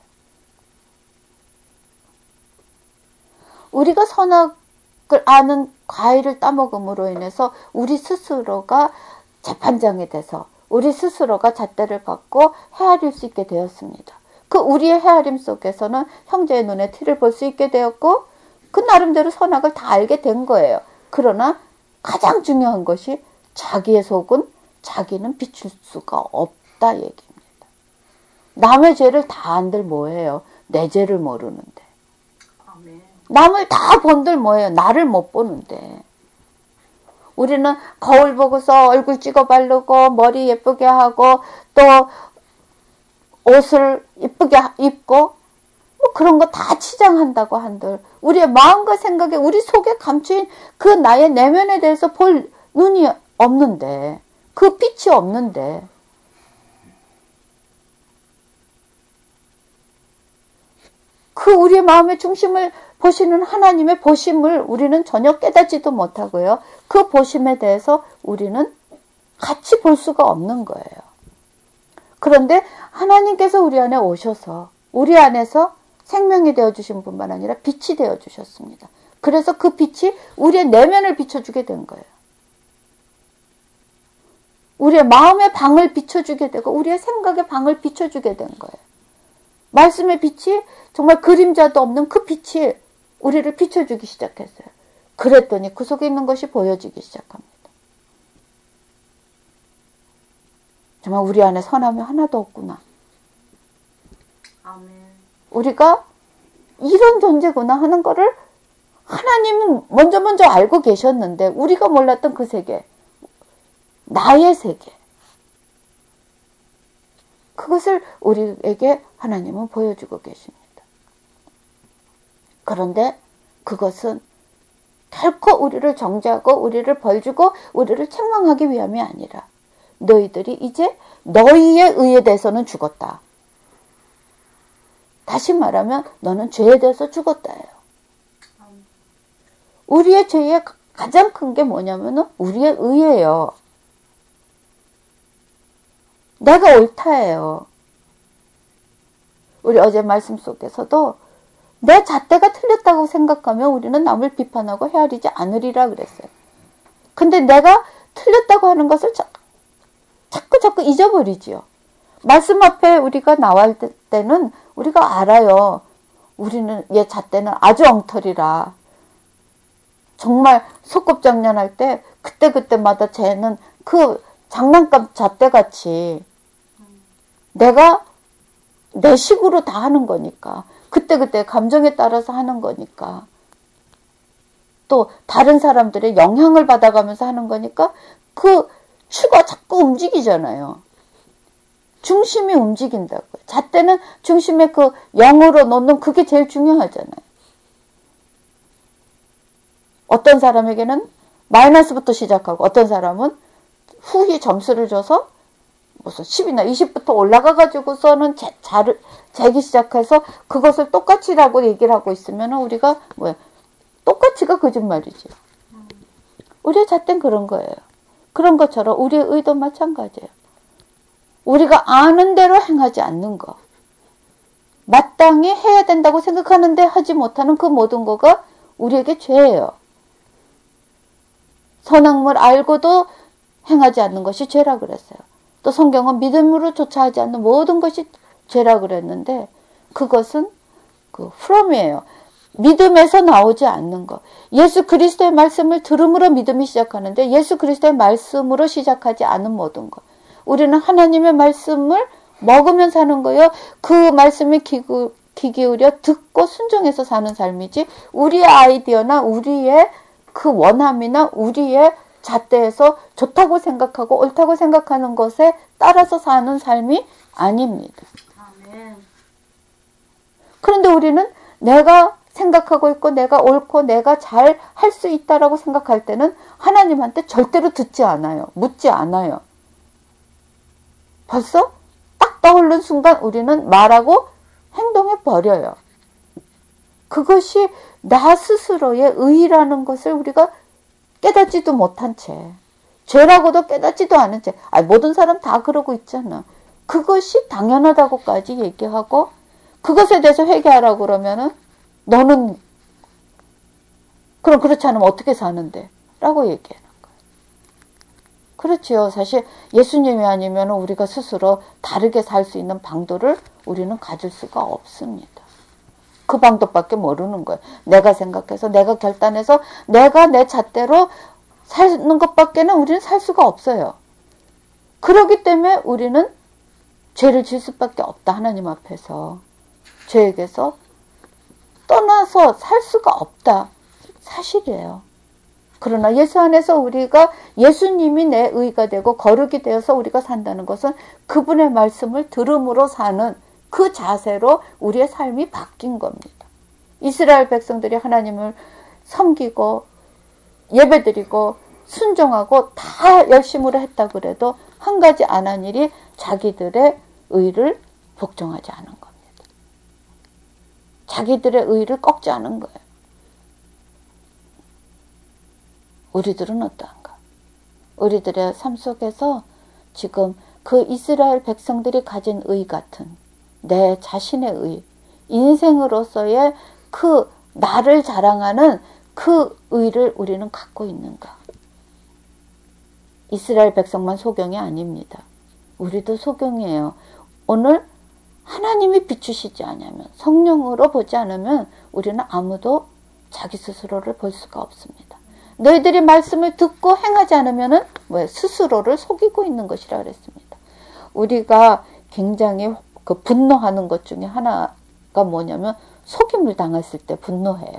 우리가 선악을 아는 과일을 따먹음으로 인해서 우리 스스로가 재판장이 돼서 우리 스스로가 잣대를 갖고 헤아릴 수 있게 되었습니다. 그 우리의 헤아림 속에서는 형제의 눈에 티를 볼 수 있게 되었고 그 나름대로 선악을 다 알게 된 거예요. 그러나 가장 중요한 것이 자기의 속은 자기는 비출 수가 없다 얘기입니다. 남의 죄를 다 안들 뭐예요? 내 죄를 모르는데. 아멘. 남을 다 본들 뭐예요? 나를 못 보는데. 우리는 거울 보고서 얼굴 찍어 바르고 머리 예쁘게 하고 또 옷을 예쁘게 입고 뭐 그런 거 다 치장한다고 한들 우리의 마음과 생각에 우리 속에 감추인 그 나의 내면에 대해서 볼 눈이 없는데 그 빛이 없는데 그 우리의 마음의 중심을 보시는 하나님의 보심을 우리는 전혀 깨닫지도 못하고요. 그 보심에 대해서 우리는 같이 볼 수가 없는 거예요. 그런데 하나님께서 우리 안에 오셔서 우리 안에서 생명이 되어주신 뿐만 아니라 빛이 되어주셨습니다. 그래서 그 빛이 우리의 내면을 비춰주게 된 거예요. 우리의 마음의 방을 비춰주게 되고 우리의 생각의 방을 비춰주게 된 거예요. 말씀의 빛이 정말 그림자도 없는 그 빛이 우리를 비춰주기 시작했어요. 그랬더니 그 속에 있는 것이 보여지기 시작합니다. 정말 우리 안에 선함이 하나도 없구나. 아멘. 우리가 이런 존재구나 하는 거를 하나님은 먼저 알고 계셨는데 우리가 몰랐던 그 세계, 나의 세계, 그것을 우리에게 하나님은 보여주고 계십니다. 그런데 그것은 결코 우리를 정죄하고 우리를 벌주고 우리를 책망하기 위함이 아니라 너희들이 이제 너희의 의에 대해서는 죽었다. 다시 말하면 너는 죄에 대해서 죽었다예요. 우리의 죄의 가장 큰 게 뭐냐면은 우리의 의예요. 내가 옳다예요. 우리 어제 말씀 속에서도 내 잣대가 틀렸다고 생각하면 우리는 남을 비판하고 헤아리지 않으리라 그랬어요. 근데 내가 틀렸다고 하는 것을 자꾸 잊어버리지요. 말씀 앞에 우리가 나올 때는 우리가 알아요. 우리는 얘 잣대는 아주 엉터리라. 정말 소꿉장난할 때 그때마다 쟤는 그 장난감 잣대같이 내가 내 식으로 다 하는 거니까 그때 감정에 따라서 하는 거니까 또 다른 사람들의 영향을 받아가면서 하는 거니까 그 추가 자꾸 움직이잖아요. 중심이 움직인다고요. 잣대는 중심에 그 0으로 놓는 그게 제일 중요하잖아요. 어떤 사람에게는 마이너스부터 시작하고 어떤 사람은 후히 점수를 줘서 무슨 10이나 20부터 올라가가지고서는 재기 시작해서 그것을 똑같이라고 얘기를 하고 있으면 우리가 똑같이가 거짓말이지. 우리의 잣대는 그런 거예요. 그런 것처럼 우리의 의도 마찬가지예요. 우리가 아는 대로 행하지 않는 거. 마땅히 해야 된다고 생각하는데 하지 못하는 그 모든 거가 우리에게 죄예요. 선악물 알고도 행하지 않는 것이 죄라 그랬어요. 또 성경은 믿음으로 조차하지 않는 모든 것이 죄라 그랬는데 그것은 그 from이에요. 믿음에서 나오지 않는 것. 예수 그리스도의 말씀을 들음으로 믿음이 시작하는데 예수 그리스도의 말씀으로 시작하지 않은 모든 것. 우리는 하나님의 말씀을 먹으면 사는 거예요. 그 말씀에 귀 기울여 듣고 순종해서 사는 삶이지 우리의 아이디어나 우리의 그 원함이나 우리의 잣대에서 좋다고 생각하고 옳다고 생각하는 것에 따라서 사는 삶이 아닙니다. 아멘. 그런데 우리는 내가 생각하고 있고 내가 옳고 내가 잘 할 수 있다라고 생각할 때는 하나님한테 절대로 듣지 않아요. 묻지 않아요. 벌써 딱 떠오른 순간 우리는 말하고 행동해 버려요. 그것이 나 스스로의 의라는 것을 우리가 깨닫지도 못한 채, 죄라고도 깨닫지도 않은 채, 모든 사람 다 그러고 있잖아. 그것이 당연하다고까지 얘기하고 그것에 대해서 회개하라고 그러면은 너는 그럼 그렇지 않으면 어떻게 사는데? 라고 얘기하는 거예요. 그렇지요. 사실 예수님이 아니면 우리가 스스로 다르게 살 수 있는 방도를 우리는 가질 수가 없습니다. 그 방법밖에 모르는 거예요. 내가 생각해서 내가 결단해서 내가 내 잣대로 사는 것밖에는 우리는 살 수가 없어요. 그렇기 때문에 우리는 죄를 질 수밖에 없다. 하나님 앞에서. 죄에게서 떠나서 살 수가 없다. 사실이에요. 그러나 예수 안에서 우리가 예수님이 내 의가 되고 거룩이 되어서 우리가 산다는 것은 그분의 말씀을 들음으로 사는 그 자세로 우리의 삶이 바뀐 겁니다. 이스라엘 백성들이 하나님을 섬기고 예배드리고 순종하고 다 열심으로 했다 그래도 한 가지 안 한 일이 자기들의 의를 복종하지 않은 겁니다. 자기들의 의를 꺾지 않은 거예요. 우리들은 어떠한가? 우리들의 삶 속에서 지금 그 이스라엘 백성들이 가진 의 같은 내 자신의 의, 인생으로서의 그 나를 자랑하는 그 의를 우리는 갖고 있는가? 이스라엘 백성만 소경이 아닙니다. 우리도 소경이에요. 오늘 하나님이 비추시지 않으면, 성령으로 보지 않으면 우리는 아무도 자기 스스로를 볼 수가 없습니다. 너희들이 말씀을 듣고 행하지 않으면은 스스로를 속이고 있는 것이라 그랬습니다. 우리가 굉장히 그 분노하는 것 중에 하나가 뭐냐면 속임을 당했을 때 분노해요.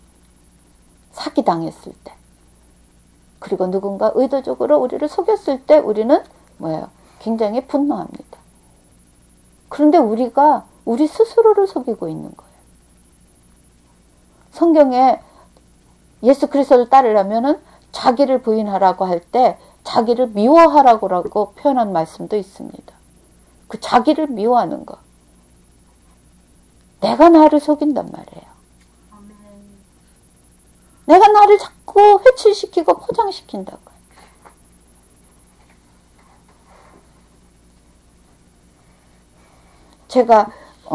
사기당했을 때. 그리고 누군가 의도적으로 우리를 속였을 때 우리는 굉장히 분노합니다. 그런데 우리가 우리 스스로를 속이고 있는 거예요. 성경에 예수 그리스도를 따르려면은 자기를 부인하라고 할 때 자기를 미워하라고 표현한 말씀도 있습니다. 그 자기를 미워하는 거. 내가 나를 속인단 말이에요. 아멘. 내가 나를 자꾸 회칠시키고 포장시킨다고요. 제가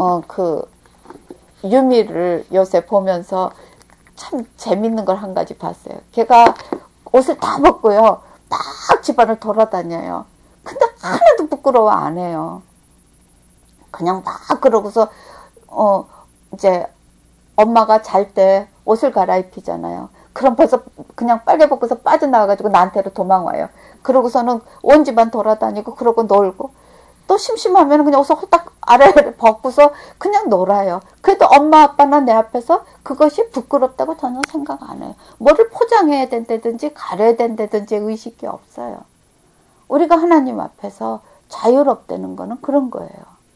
유미를 요새 보면서 참 재밌는 걸 한 가지 봤어요. 걔가 옷을 다 벗고요. 막 집안을 돌아다녀요. 근데 하나도 부끄러워 안 해요. 그냥 막 그러고서 이제 엄마가 잘 때 옷을 갈아입히잖아요. 그럼 벌써 그냥 빨개 벗고서 빠져나와가지고 나한테로 도망와요. 그러고서는 온 집안 돌아다니고 그러고 놀고 또 심심하면 그냥 옷을 홀딱 아래를 벗고서 그냥 놀아요. 그래도 엄마 아빠나 내 앞에서 그것이 부끄럽다고 전혀 생각 안 해요. 뭐를 포장해야 된다든지 가려야 된다든지 의식이 없어요. 우리가 하나님 앞에서 자유롭다는 거는 그런 거예요.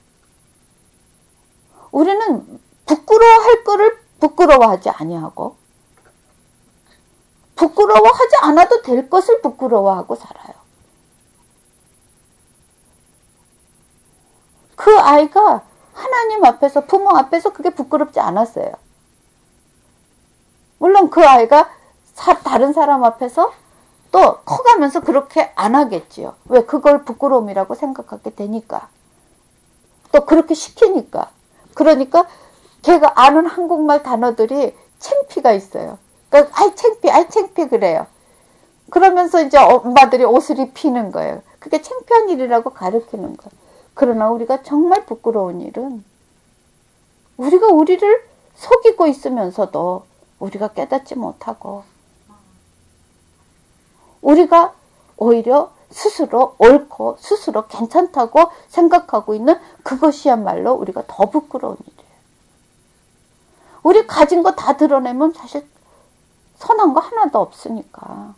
우리는 부끄러워할 거를 부끄러워하지 아니하고 부끄러워하지 않아도 될 것을 부끄러워하고 살아요. 그 아이가 하나님 앞에서 부모 앞에서 그게 부끄럽지 않았어요. 물론 그 아이가 다른 사람 앞에서 또 커가면서 그렇게 안 하겠지요. 왜? 그걸 부끄러움이라고 생각하게 되니까. 또 그렇게 시키니까. 그러니까 걔가 아는 한국말 단어들이 창피가 있어요. 그러니까 아이 창피 그래요. 그러면서 이제 엄마들이 옷을 입히는 거예요. 그게 창피한 일이라고 가르치는 거예요. 그러나 우리가 정말 부끄러운 일은 우리가 우리를 속이고 있으면서도 우리가 깨닫지 못하고 우리가 오히려 스스로 옳고 스스로 괜찮다고 생각하고 있는 그것이야말로 우리가 더 부끄러운 일이에요. 우리 가진 거 다 드러내면 사실 선한 거 하나도 없으니까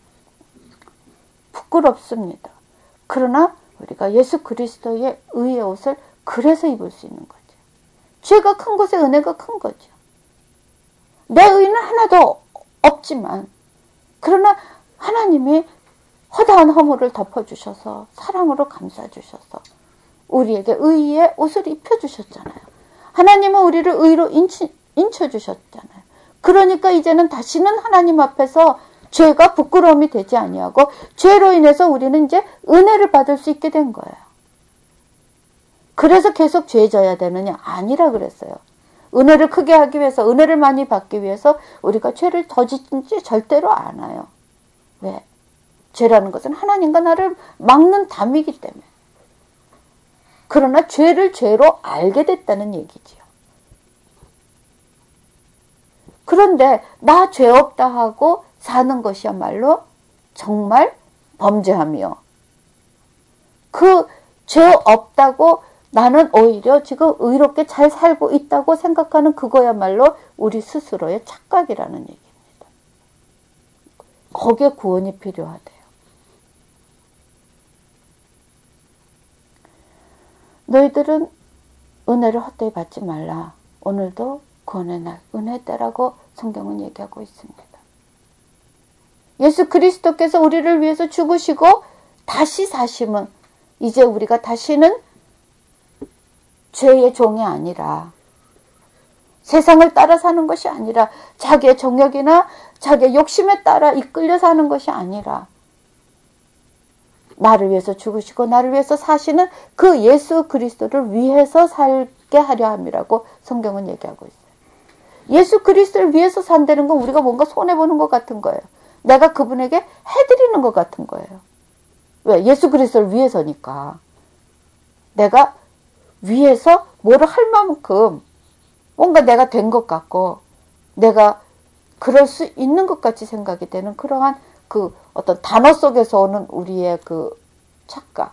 부끄럽습니다. 그러나 우리가 예수 그리스도의 의의 옷을 그래서 입을 수 있는 거죠. 죄가 큰 것에 은혜가 큰 거죠. 내 의는 하나도 없지만 그러나 하나님이 허다한 허물을 덮어주셔서 사랑으로 감싸주셔서 우리에게 의의 옷을 입혀주셨잖아요. 하나님은 우리를 의로 인쳐주셨잖아요. 그러니까 이제는 다시는 하나님 앞에서 죄가 부끄러움이 되지 아니하고 죄로 인해서 우리는 이제 은혜를 받을 수 있게 된 거예요. 그래서 계속 죄 져야 되느냐? 아니라 그랬어요. 은혜를 크게 하기 위해서, 은혜를 많이 받기 위해서 우리가 죄를 더 짓지 절대로 않아요. 왜? 죄라는 것은 하나님과 나를 막는 담이기 때문에. 그러나 죄를 죄로 알게 됐다는 얘기지요. 그런데 나 죄 없다 하고 사는 것이야말로 정말 범죄함이요. 그 죄 없다고 나는 오히려 지금 의롭게 잘 살고 있다고 생각하는 그거야말로 우리 스스로의 착각이라는 얘기입니다. 거기에 구원이 필요하대요. 너희들은 은혜를 헛되이 받지 말라. 오늘도 구원의 날, 은혜 때라고 성경은 얘기하고 있습니다. 예수 그리스도께서 우리를 위해서 죽으시고 다시 사심은 이제 우리가 다시는 죄의 종이 아니라 세상을 따라 사는 것이 아니라 자기의 정욕이나 자기의 욕심에 따라 이끌려 사는 것이 아니라 나를 위해서 죽으시고 나를 위해서 사시는 그 예수 그리스도를 위해서 살게 하려 함이라고 성경은 얘기하고 있어요. 예수 그리스도를 위해서 산다는 건 우리가 뭔가 손해보는 것 같은 거예요. 내가 그분에게 해드리는 것 같은 거예요. 왜? 예수 그리스도를 위해서니까. 내가 위해서 뭐를 할 만큼 뭔가 내가 된 것 같고 내가 그럴 수 있는 것 같이 생각이 되는 그러한 그 어떤 단어 속에서 오는 우리의 그 착각.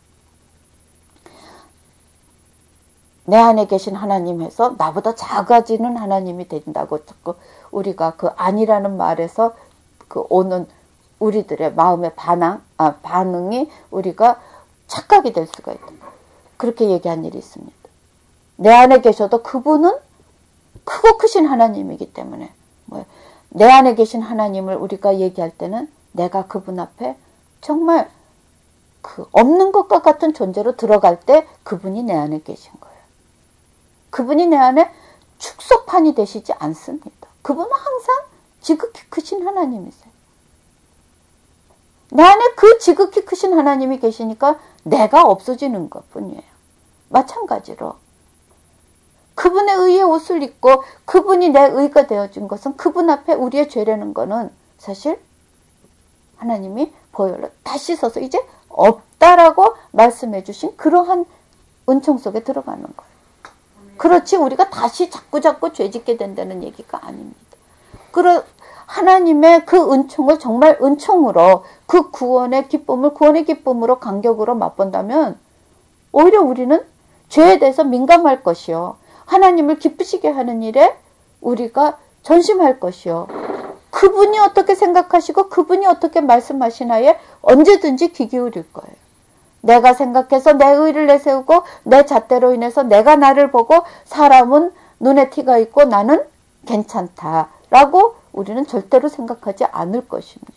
내 안에 계신 하나님에서 나보다 작아지는 하나님이 된다고 자꾸 우리가 그 아니라는 말에서 그 오는 우리들의 마음의 반응이 우리가 착각이 될 수가 있다. 그렇게 얘기한 일이 있습니다. 내 안에 계셔도 그분은 크고 크신 하나님이기 때문에 내 안에 계신 하나님을 우리가 얘기할 때는 내가 그분 앞에 정말 그 없는 것과 같은 존재로 들어갈 때 그분이 내 안에 계신 거예요. 그분이 내 안에 축소판이 되시지 않습니다. 그분은 항상 지극히 크신 하나님이세요. 내 안에 그 지극히 크신 하나님이 계시니까 내가 없어지는 것뿐이에요. 마찬가지로 그분의 의의 옷을 입고 그분이 내 의가 되어준 것은 그분 앞에 우리의 죄라는 거는 사실 하나님이 보혈로 다 씻어서 이제 없다라고 말씀해 주신 그러한 은총 속에 들어가는 거예요. 그렇지 우리가 다시 자꾸 죄 짓게 된다는 얘기가 아닙니다. 하나님의 그 은총을 정말 은총으로 그 구원의 기쁨으로 간격으로 맛본다면 오히려 우리는 죄에 대해서 민감할 것이요. 하나님을 기쁘시게 하는 일에 우리가 전심할 것이요. 그분이 어떻게 생각하시고 그분이 어떻게 말씀하시나에 언제든지 귀 기울일 거예요. 내가 생각해서 내 의를 내세우고 내 잣대로 인해서 내가 나를 보고 사람은 눈에 티가 있고 나는 괜찮다라고 우리는 절대로 생각하지 않을 것입니다.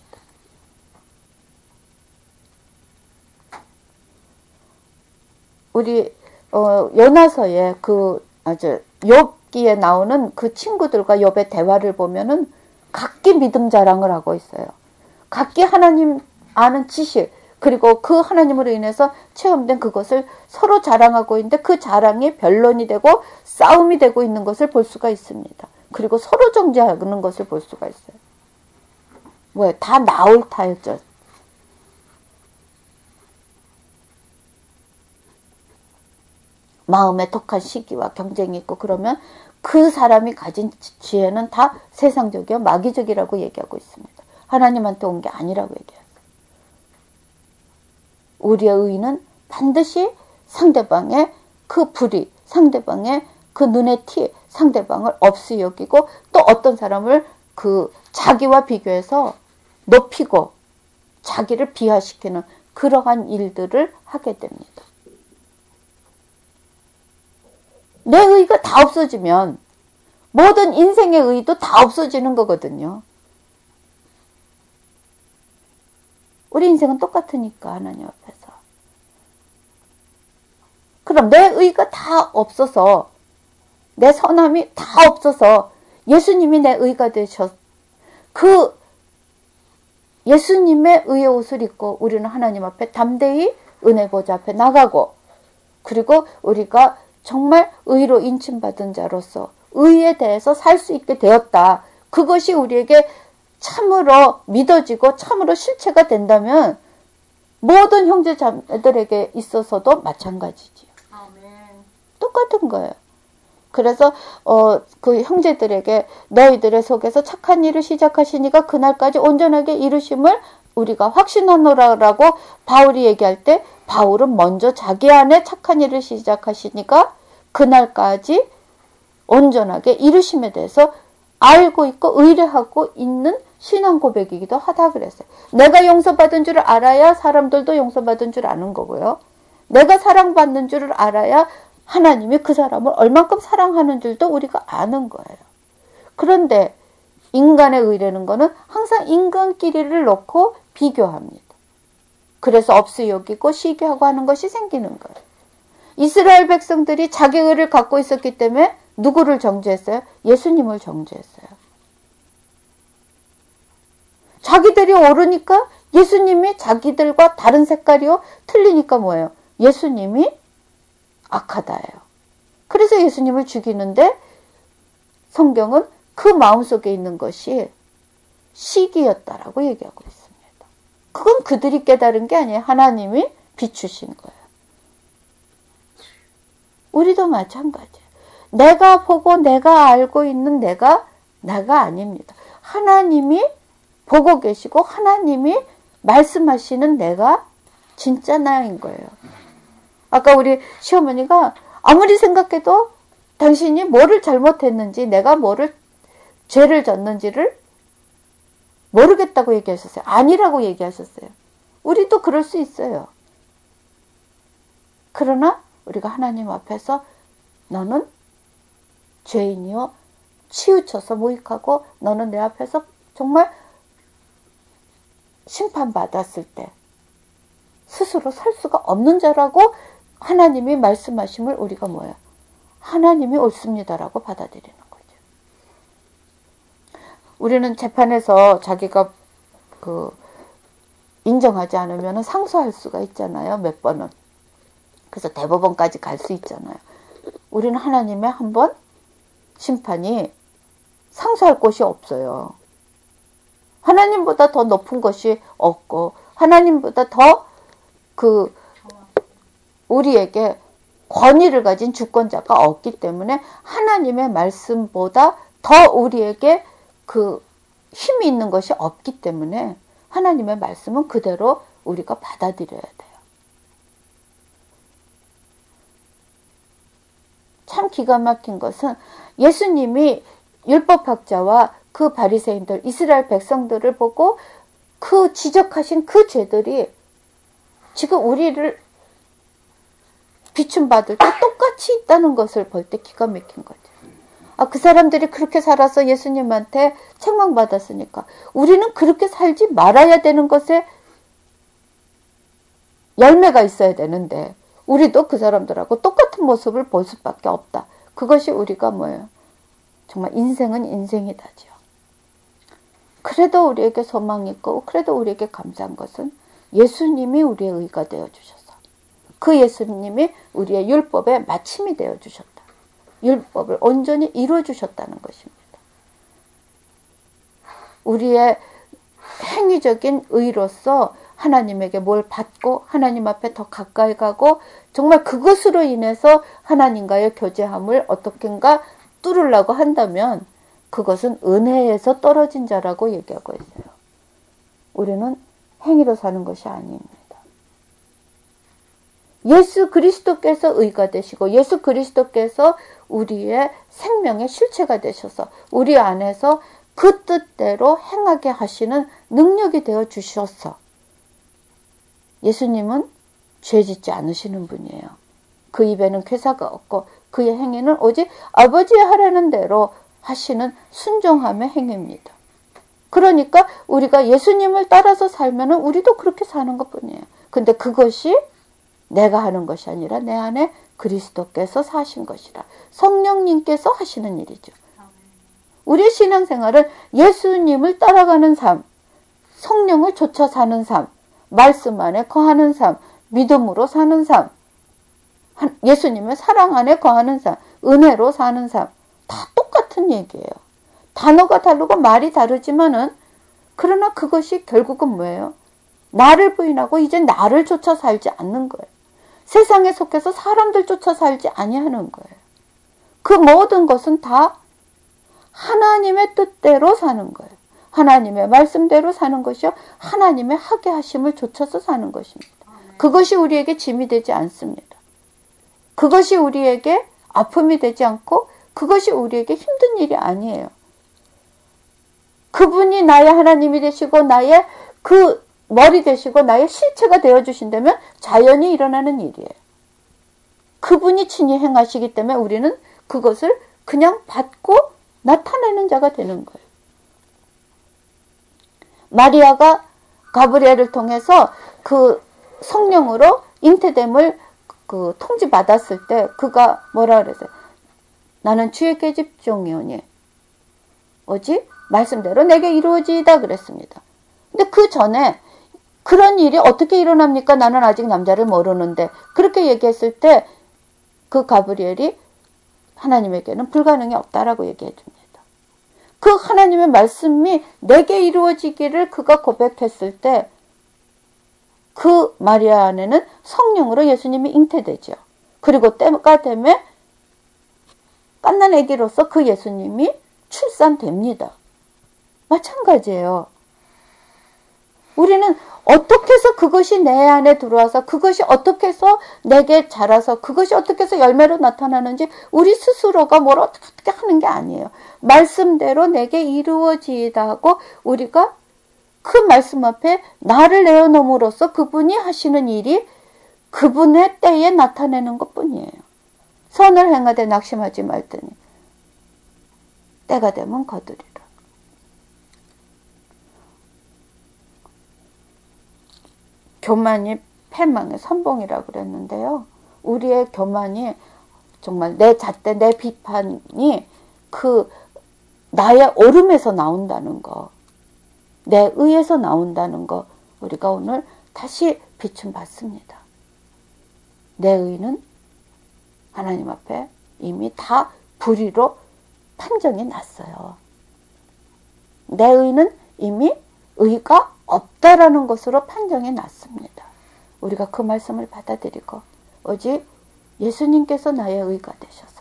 우리 요나서에 욥기에 나오는 그 친구들과 욥의 대화를 보면은 각기 믿음 자랑을 하고 있어요. 각기 하나님 아는 지식 그리고 그 하나님으로 인해서 체험된 그것을 서로 자랑하고 있는데 그 자랑이 변론이 되고 싸움이 되고 있는 것을 볼 수가 있습니다. 그리고 서로 정죄하는 것을 볼 수가 있어요. 왜? 다 나올 타였죠. 마음에 독한 시기와 경쟁이 있고 그러면 그 사람이 가진 지혜는 다 세상적이요 마귀적이라고 얘기하고 있습니다. 하나님한테 온 게 아니라고 얘기해요. 우리의 의는 반드시 상대방의 그 불의, 상대방의 그 눈의 티, 상대방을 없이 여기고 또 어떤 사람을 그 자기와 비교해서 높이고 자기를 비하시키는 그러한 일들을 하게 됩니다. 내 의가 다 없어지면 모든 인생의 의도 다 없어지는 거거든요. 우리 인생은 똑같으니까 하나님 앞에서. 그럼 내 의가 다 없어서 내 선함이 다 없어서 예수님이 내 의가 되셔 그 예수님의 의의 옷을 입고 우리는 하나님 앞에 담대히 은혜 보좌 앞에 나가고 그리고 우리가 정말 의로 인침받은 자로서 의에 대해서 살 수 있게 되었다. 그것이 우리에게 참으로 믿어지고 참으로 실체가 된다면 모든 형제자매들에게 있어서도 마찬가지지요. 똑같은 거예요. 그래서 그 형제들에게 너희들의 속에서 착한 일을 시작하시니까 그날까지 온전하게 이루심을 우리가 확신하노라라고 바울이 얘기할 때 바울은 먼저 자기 안에 착한 일을 시작하시니까 그날까지 온전하게 이루심에 대해서 알고 있고 의뢰하고 있는 신앙 고백이기도 하다 그랬어요. 내가 용서받은 줄을 알아야 사람들도 용서받은 줄 아는 거고요. 내가 사랑받는 줄을 알아야 하나님이 그 사람을 얼만큼 사랑하는 줄도 우리가 아는 거예요. 그런데 인간의 의라는 거는 항상 인간끼리를 놓고 비교합니다. 그래서 없이 여기고 시기하고 하는 것이 생기는 거예요. 이스라엘 백성들이 자기 의를 갖고 있었기 때문에 누구를 정죄했어요? 예수님을 정죄했어요. 자기들이 옳으니까 예수님이 자기들과 다른 색깔이요 틀리니까 뭐예요? 예수님이 악하다예요. 그래서 예수님을 죽이는데 성경은 그 마음속에 있는 것이 시기였다라고 얘기하고 있습니다. 그건 그들이 깨달은 게 아니에요. 하나님이 비추신 거예요. 우리도 마찬가지예요. 내가 보고 내가 알고 있는 내가 아닙니다. 하나님이 보고 계시고 하나님이 말씀하시는 내가 진짜 나인 거예요. 아까 우리 시어머니가 아무리 생각해도 당신이 뭐를 잘못했는지 내가 뭐를 죄를 졌는지를 모르겠다고 얘기하셨어요. 아니라고 얘기하셨어요. 우리도 그럴 수 있어요. 그러나 우리가 하나님 앞에서 너는 죄인이요 치우쳐서 무익하고 너는 내 앞에서 정말 심판받았을 때 스스로 설 수가 없는 자라고 하나님이 말씀하심을 우리가 뭐예요? 하나님이 옳습니다라고 받아들이는 거죠. 우리는 재판에서 자기가 인정하지 않으면 상소할 수가 있잖아요. 몇 번은. 그래서 대법원까지 갈 수 있잖아요. 우리는 하나님의 한 번 심판이 상소할 곳이 없어요. 하나님보다 더 높은 것이 없고 하나님보다 더 우리에게 권위를 가진 주권자가 없기 때문에 하나님의 말씀보다 더 우리에게 힘이 있는 것이 없기 때문에 하나님의 말씀은 그대로 우리가 받아들여야 돼요. 참 기가 막힌 것은 예수님이 율법학자와 그 바리새인들, 이스라엘 백성들을 보고 그 지적하신 그 죄들이 지금 우리를 비춤받을 때 똑같이 있다는 것을 볼 때 기가 막힌 거죠. 그 사람들이 그렇게 살아서 예수님한테 책망받았으니까 우리는 그렇게 살지 말아야 되는 것에 열매가 있어야 되는데 우리도 그 사람들하고 똑같은 모습을 볼 수밖에 없다. 그것이 우리가 뭐예요? 정말 인생은 인생이다죠. 그래도 우리에게 소망이 있고 그래도 우리에게 감사한 것은 예수님이 우리의 의가 되어주셔서 그 예수님이 우리의 율법의 마침이 되어주셨다. 율법을 온전히 이루어주셨다는 것입니다. 우리의 행위적인 의로서 하나님에게 뭘 받고 하나님 앞에 더 가까이 가고 정말 그것으로 인해서 하나님과의 교제함을 어떻게인가 뚫으려고 한다면 그것은 은혜에서 떨어진 자라고 얘기하고 있어요. 우리는 행위로 사는 것이 아닙니다. 예수 그리스도께서 의가 되시고 예수 그리스도께서 우리의 생명의 실체가 되셔서 우리 안에서 그 뜻대로 행하게 하시는 능력이 되어 주셔서 예수님은 죄 짓지 않으시는 분이에요. 그 입에는 쾌사가 없고 그의 행위는 오직 아버지의 하라는 대로 하시는 순종함의 행위입니다. 그러니까 우리가 예수님을 따라서 살면 우리도 그렇게 사는 것뿐이에요. 근데 그것이 내가 하는 것이 아니라 내 안에 그리스도께서 사신 것이라 성령님께서 하시는 일이죠. 우리의 신앙생활은 예수님을 따라가는 삶, 성령을 쫓아 사는 삶, 말씀 안에 거하는 삶, 믿음으로 사는 삶, 예수님의 사랑 안에 거하는 삶, 은혜로 사는 삶, 다 똑같은 얘기예요. 단어가 다르고 말이 다르지만은 그러나 그것이 결국은 뭐예요? 나를 부인하고 이제 나를 쫓아 살지 않는 거예요. 세상에 속해서 사람들 쫓아 살지 아니하는 거예요. 그 모든 것은 다 하나님의 뜻대로 사는 거예요. 하나님의 말씀대로 사는 것이요. 하나님의 하게 하심을 좇아서 사는 것입니다. 그것이 우리에게 짐이 되지 않습니다. 그것이 우리에게 아픔이 되지 않고 그것이 우리에게 힘든 일이 아니에요. 그분이 나의 하나님이 되시고 나의 그 머리 되시고 나의 실체가 되어주신다면 자연히 일어나는 일이에요. 그분이 친히 행하시기 때문에 우리는 그것을 그냥 받고 나타내는 자가 되는 거예요. 마리아가 가브리엘을 통해서 그 성령으로 잉태됨을 통지받았을 때 그가 뭐라 그랬어요? 나는 주의 계집종이오니 오직 말씀대로 내게 이루어지이다 그랬습니다. 근데 그 전에 그런 일이 어떻게 일어납니까? 나는 아직 남자를 모르는데 그렇게 얘기했을 때 그 가브리엘이 하나님에게는 불가능이 없다라고 얘기해 줍니다. 그 하나님의 말씀이 내게 이루어지기를 그가 고백했을 때 그 마리아 안에는 성령으로 예수님이 잉태되죠. 그리고 때가 되면 갓난 아기로서 그 예수님이 출산됩니다. 마찬가지예요. 우리는 어떻게 해서 그것이 내 안에 들어와서 그것이 어떻게 해서 내게 자라서 그것이 어떻게 해서 열매로 나타나는지 우리 스스로가 뭘 어떻게 하는 게 아니에요. 말씀대로 내게 이루어지이다 하고 우리가 그 말씀 앞에 나를 내어놓음으로써 그분이 하시는 일이 그분의 때에 나타내는 것뿐이에요. 선을 행하되 낙심하지 말더니 때가 되면 거두리라. 교만이 패망의 선봉이라고 그랬는데요. 우리의 교만이 정말 내 잣대, 내 비판이 그 나의 옳음에서 나온다는 거, 내 의에서 나온다는 거, 우리가 오늘 다시 비춤 받습니다. 내 의는 하나님 앞에 이미 다 불의로 판정이 났어요. 내 의는 이미 의가 없다라는 것으로 판정이 났습니다. 우리가 그 말씀을 받아들이고 오직 예수님께서 나의 의가 되셔서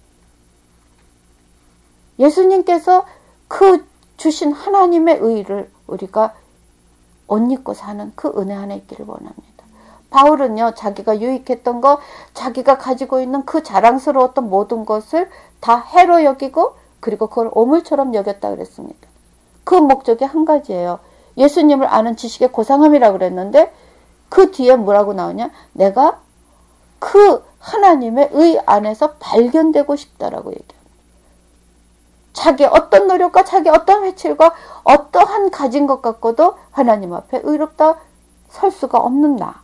예수님께서 그 주신 하나님의 의를 우리가 옷 입고 사는 그 은혜 안에 있기를 원합니다. 바울은요, 자기가 유익했던 거, 자기가 가지고 있는 그 자랑스러웠던 모든 것을 다 해로 여기고 그리고 그걸 오물처럼 여겼다 그랬습니다. 그 목적이 한 가지예요. 예수님을 아는 지식의 고상함이라고 그랬는데 그 뒤에 뭐라고 나오냐? 내가 그 하나님의 의 안에서 발견되고 싶다라고 얘기합니다. 자기 어떤 노력과 자기 어떤 회칠과 어떠한 가진 것 갖고도 하나님 앞에 의롭다 설 수가 없는 나.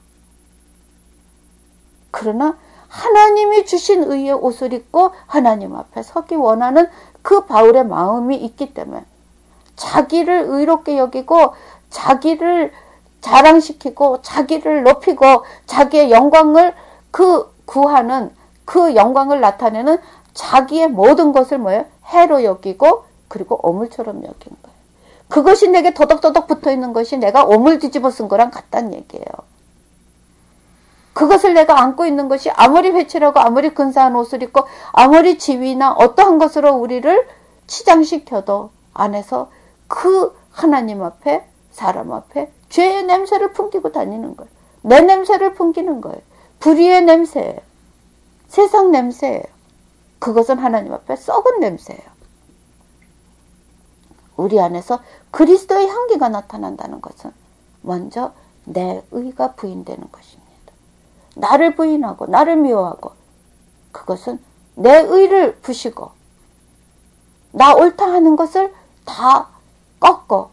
그러나 하나님이 주신 의의 옷을 입고 하나님 앞에 서기 원하는 그 바울의 마음이 있기 때문에 자기를 의롭게 여기고 자기를 자랑시키고 자기를 높이고 자기의 영광을 구하는 그 영광을 나타내는 자기의 모든 것을 뭐예요? 해로 여기고 그리고 오물처럼 여긴 거예요. 그것이 내게 도덕도덕 붙어있는 것이 내가 오물 뒤집어 쓴 거랑 같다는 얘기예요. 그것을 내가 안고 있는 것이 아무리 회칠하고 아무리 근사한 옷을 입고 아무리 지위나 어떠한 것으로 우리를 치장시켜도 안에서 그 하나님 앞에 사람 앞에 죄의 냄새를 풍기고 다니는 거예요. 내 냄새를 풍기는 거예요. 불의의 냄새예요. 세상 냄새예요. 그것은 하나님 앞에 썩은 냄새예요. 우리 안에서 그리스도의 향기가 나타난다는 것은 먼저 내 의가 부인되는 것입니다. 나를 부인하고 나를 미워하고 그것은 내 의를 부시고 나 옳다 하는 것을 다 꺾고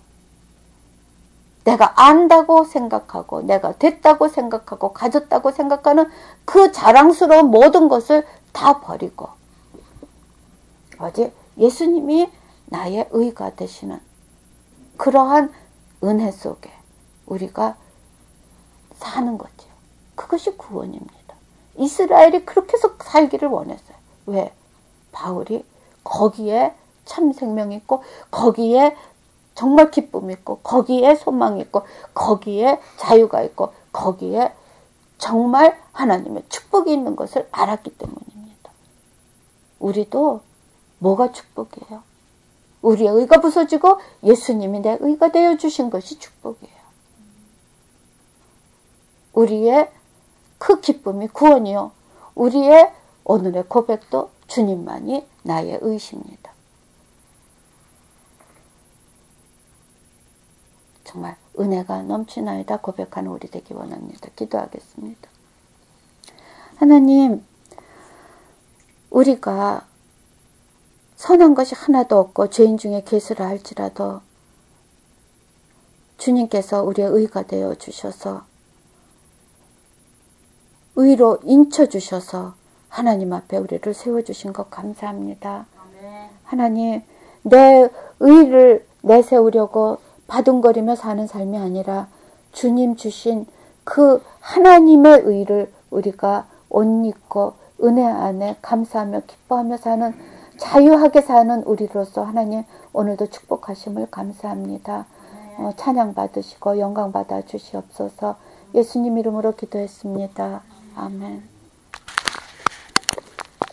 내가 안다고 생각하고 내가 됐다고 생각하고 가졌다고 생각하는 그 자랑스러운 모든 것을 다 버리고 어제 예수님이 나의 의가 되시는 그러한 은혜 속에 우리가 사는 거죠. 그것이 구원입니다. 이스라엘이 그렇게 해서 살기를 원했어요. 왜? 바울이 거기에 참 생명이 있고 거기에 정말 기쁨이 있고 거기에 소망이 있고 거기에 자유가 있고 거기에 정말 하나님의 축복이 있는 것을 알았기 때문입니다. 우리도 뭐가 축복이에요? 우리의 의가 부서지고 예수님이 내 의가 되어 주신 것이 축복이에요. 우리의 그 기쁨이 구원이요. 우리의 오늘의 고백도 주님만이 나의 의십니다. 정말 은혜가 넘치나이다 고백하는 우리 되기 원합니다. 기도하겠습니다. 하나님, 우리가 선한 것이 하나도 없고 죄인 중에 계수라 할지라도 주님께서 우리의 의가 되어 주셔서 의로 인쳐주셔서 하나님 앞에 우리를 세워주신 것 감사합니다. 아멘. 하나님, 내 의를 내세우려고 바둥거리며 사는 삶이 아니라 주님 주신 그 하나님의 의를 우리가 옷 입고 은혜 안에 감사하며 기뻐하며 사는 자유하게 사는 우리로서 하나님 오늘도 축복하심을 감사합니다. 찬양 받으시고 영광 받아 주시옵소서. 예수님 이름으로 기도했습니다. 아멘.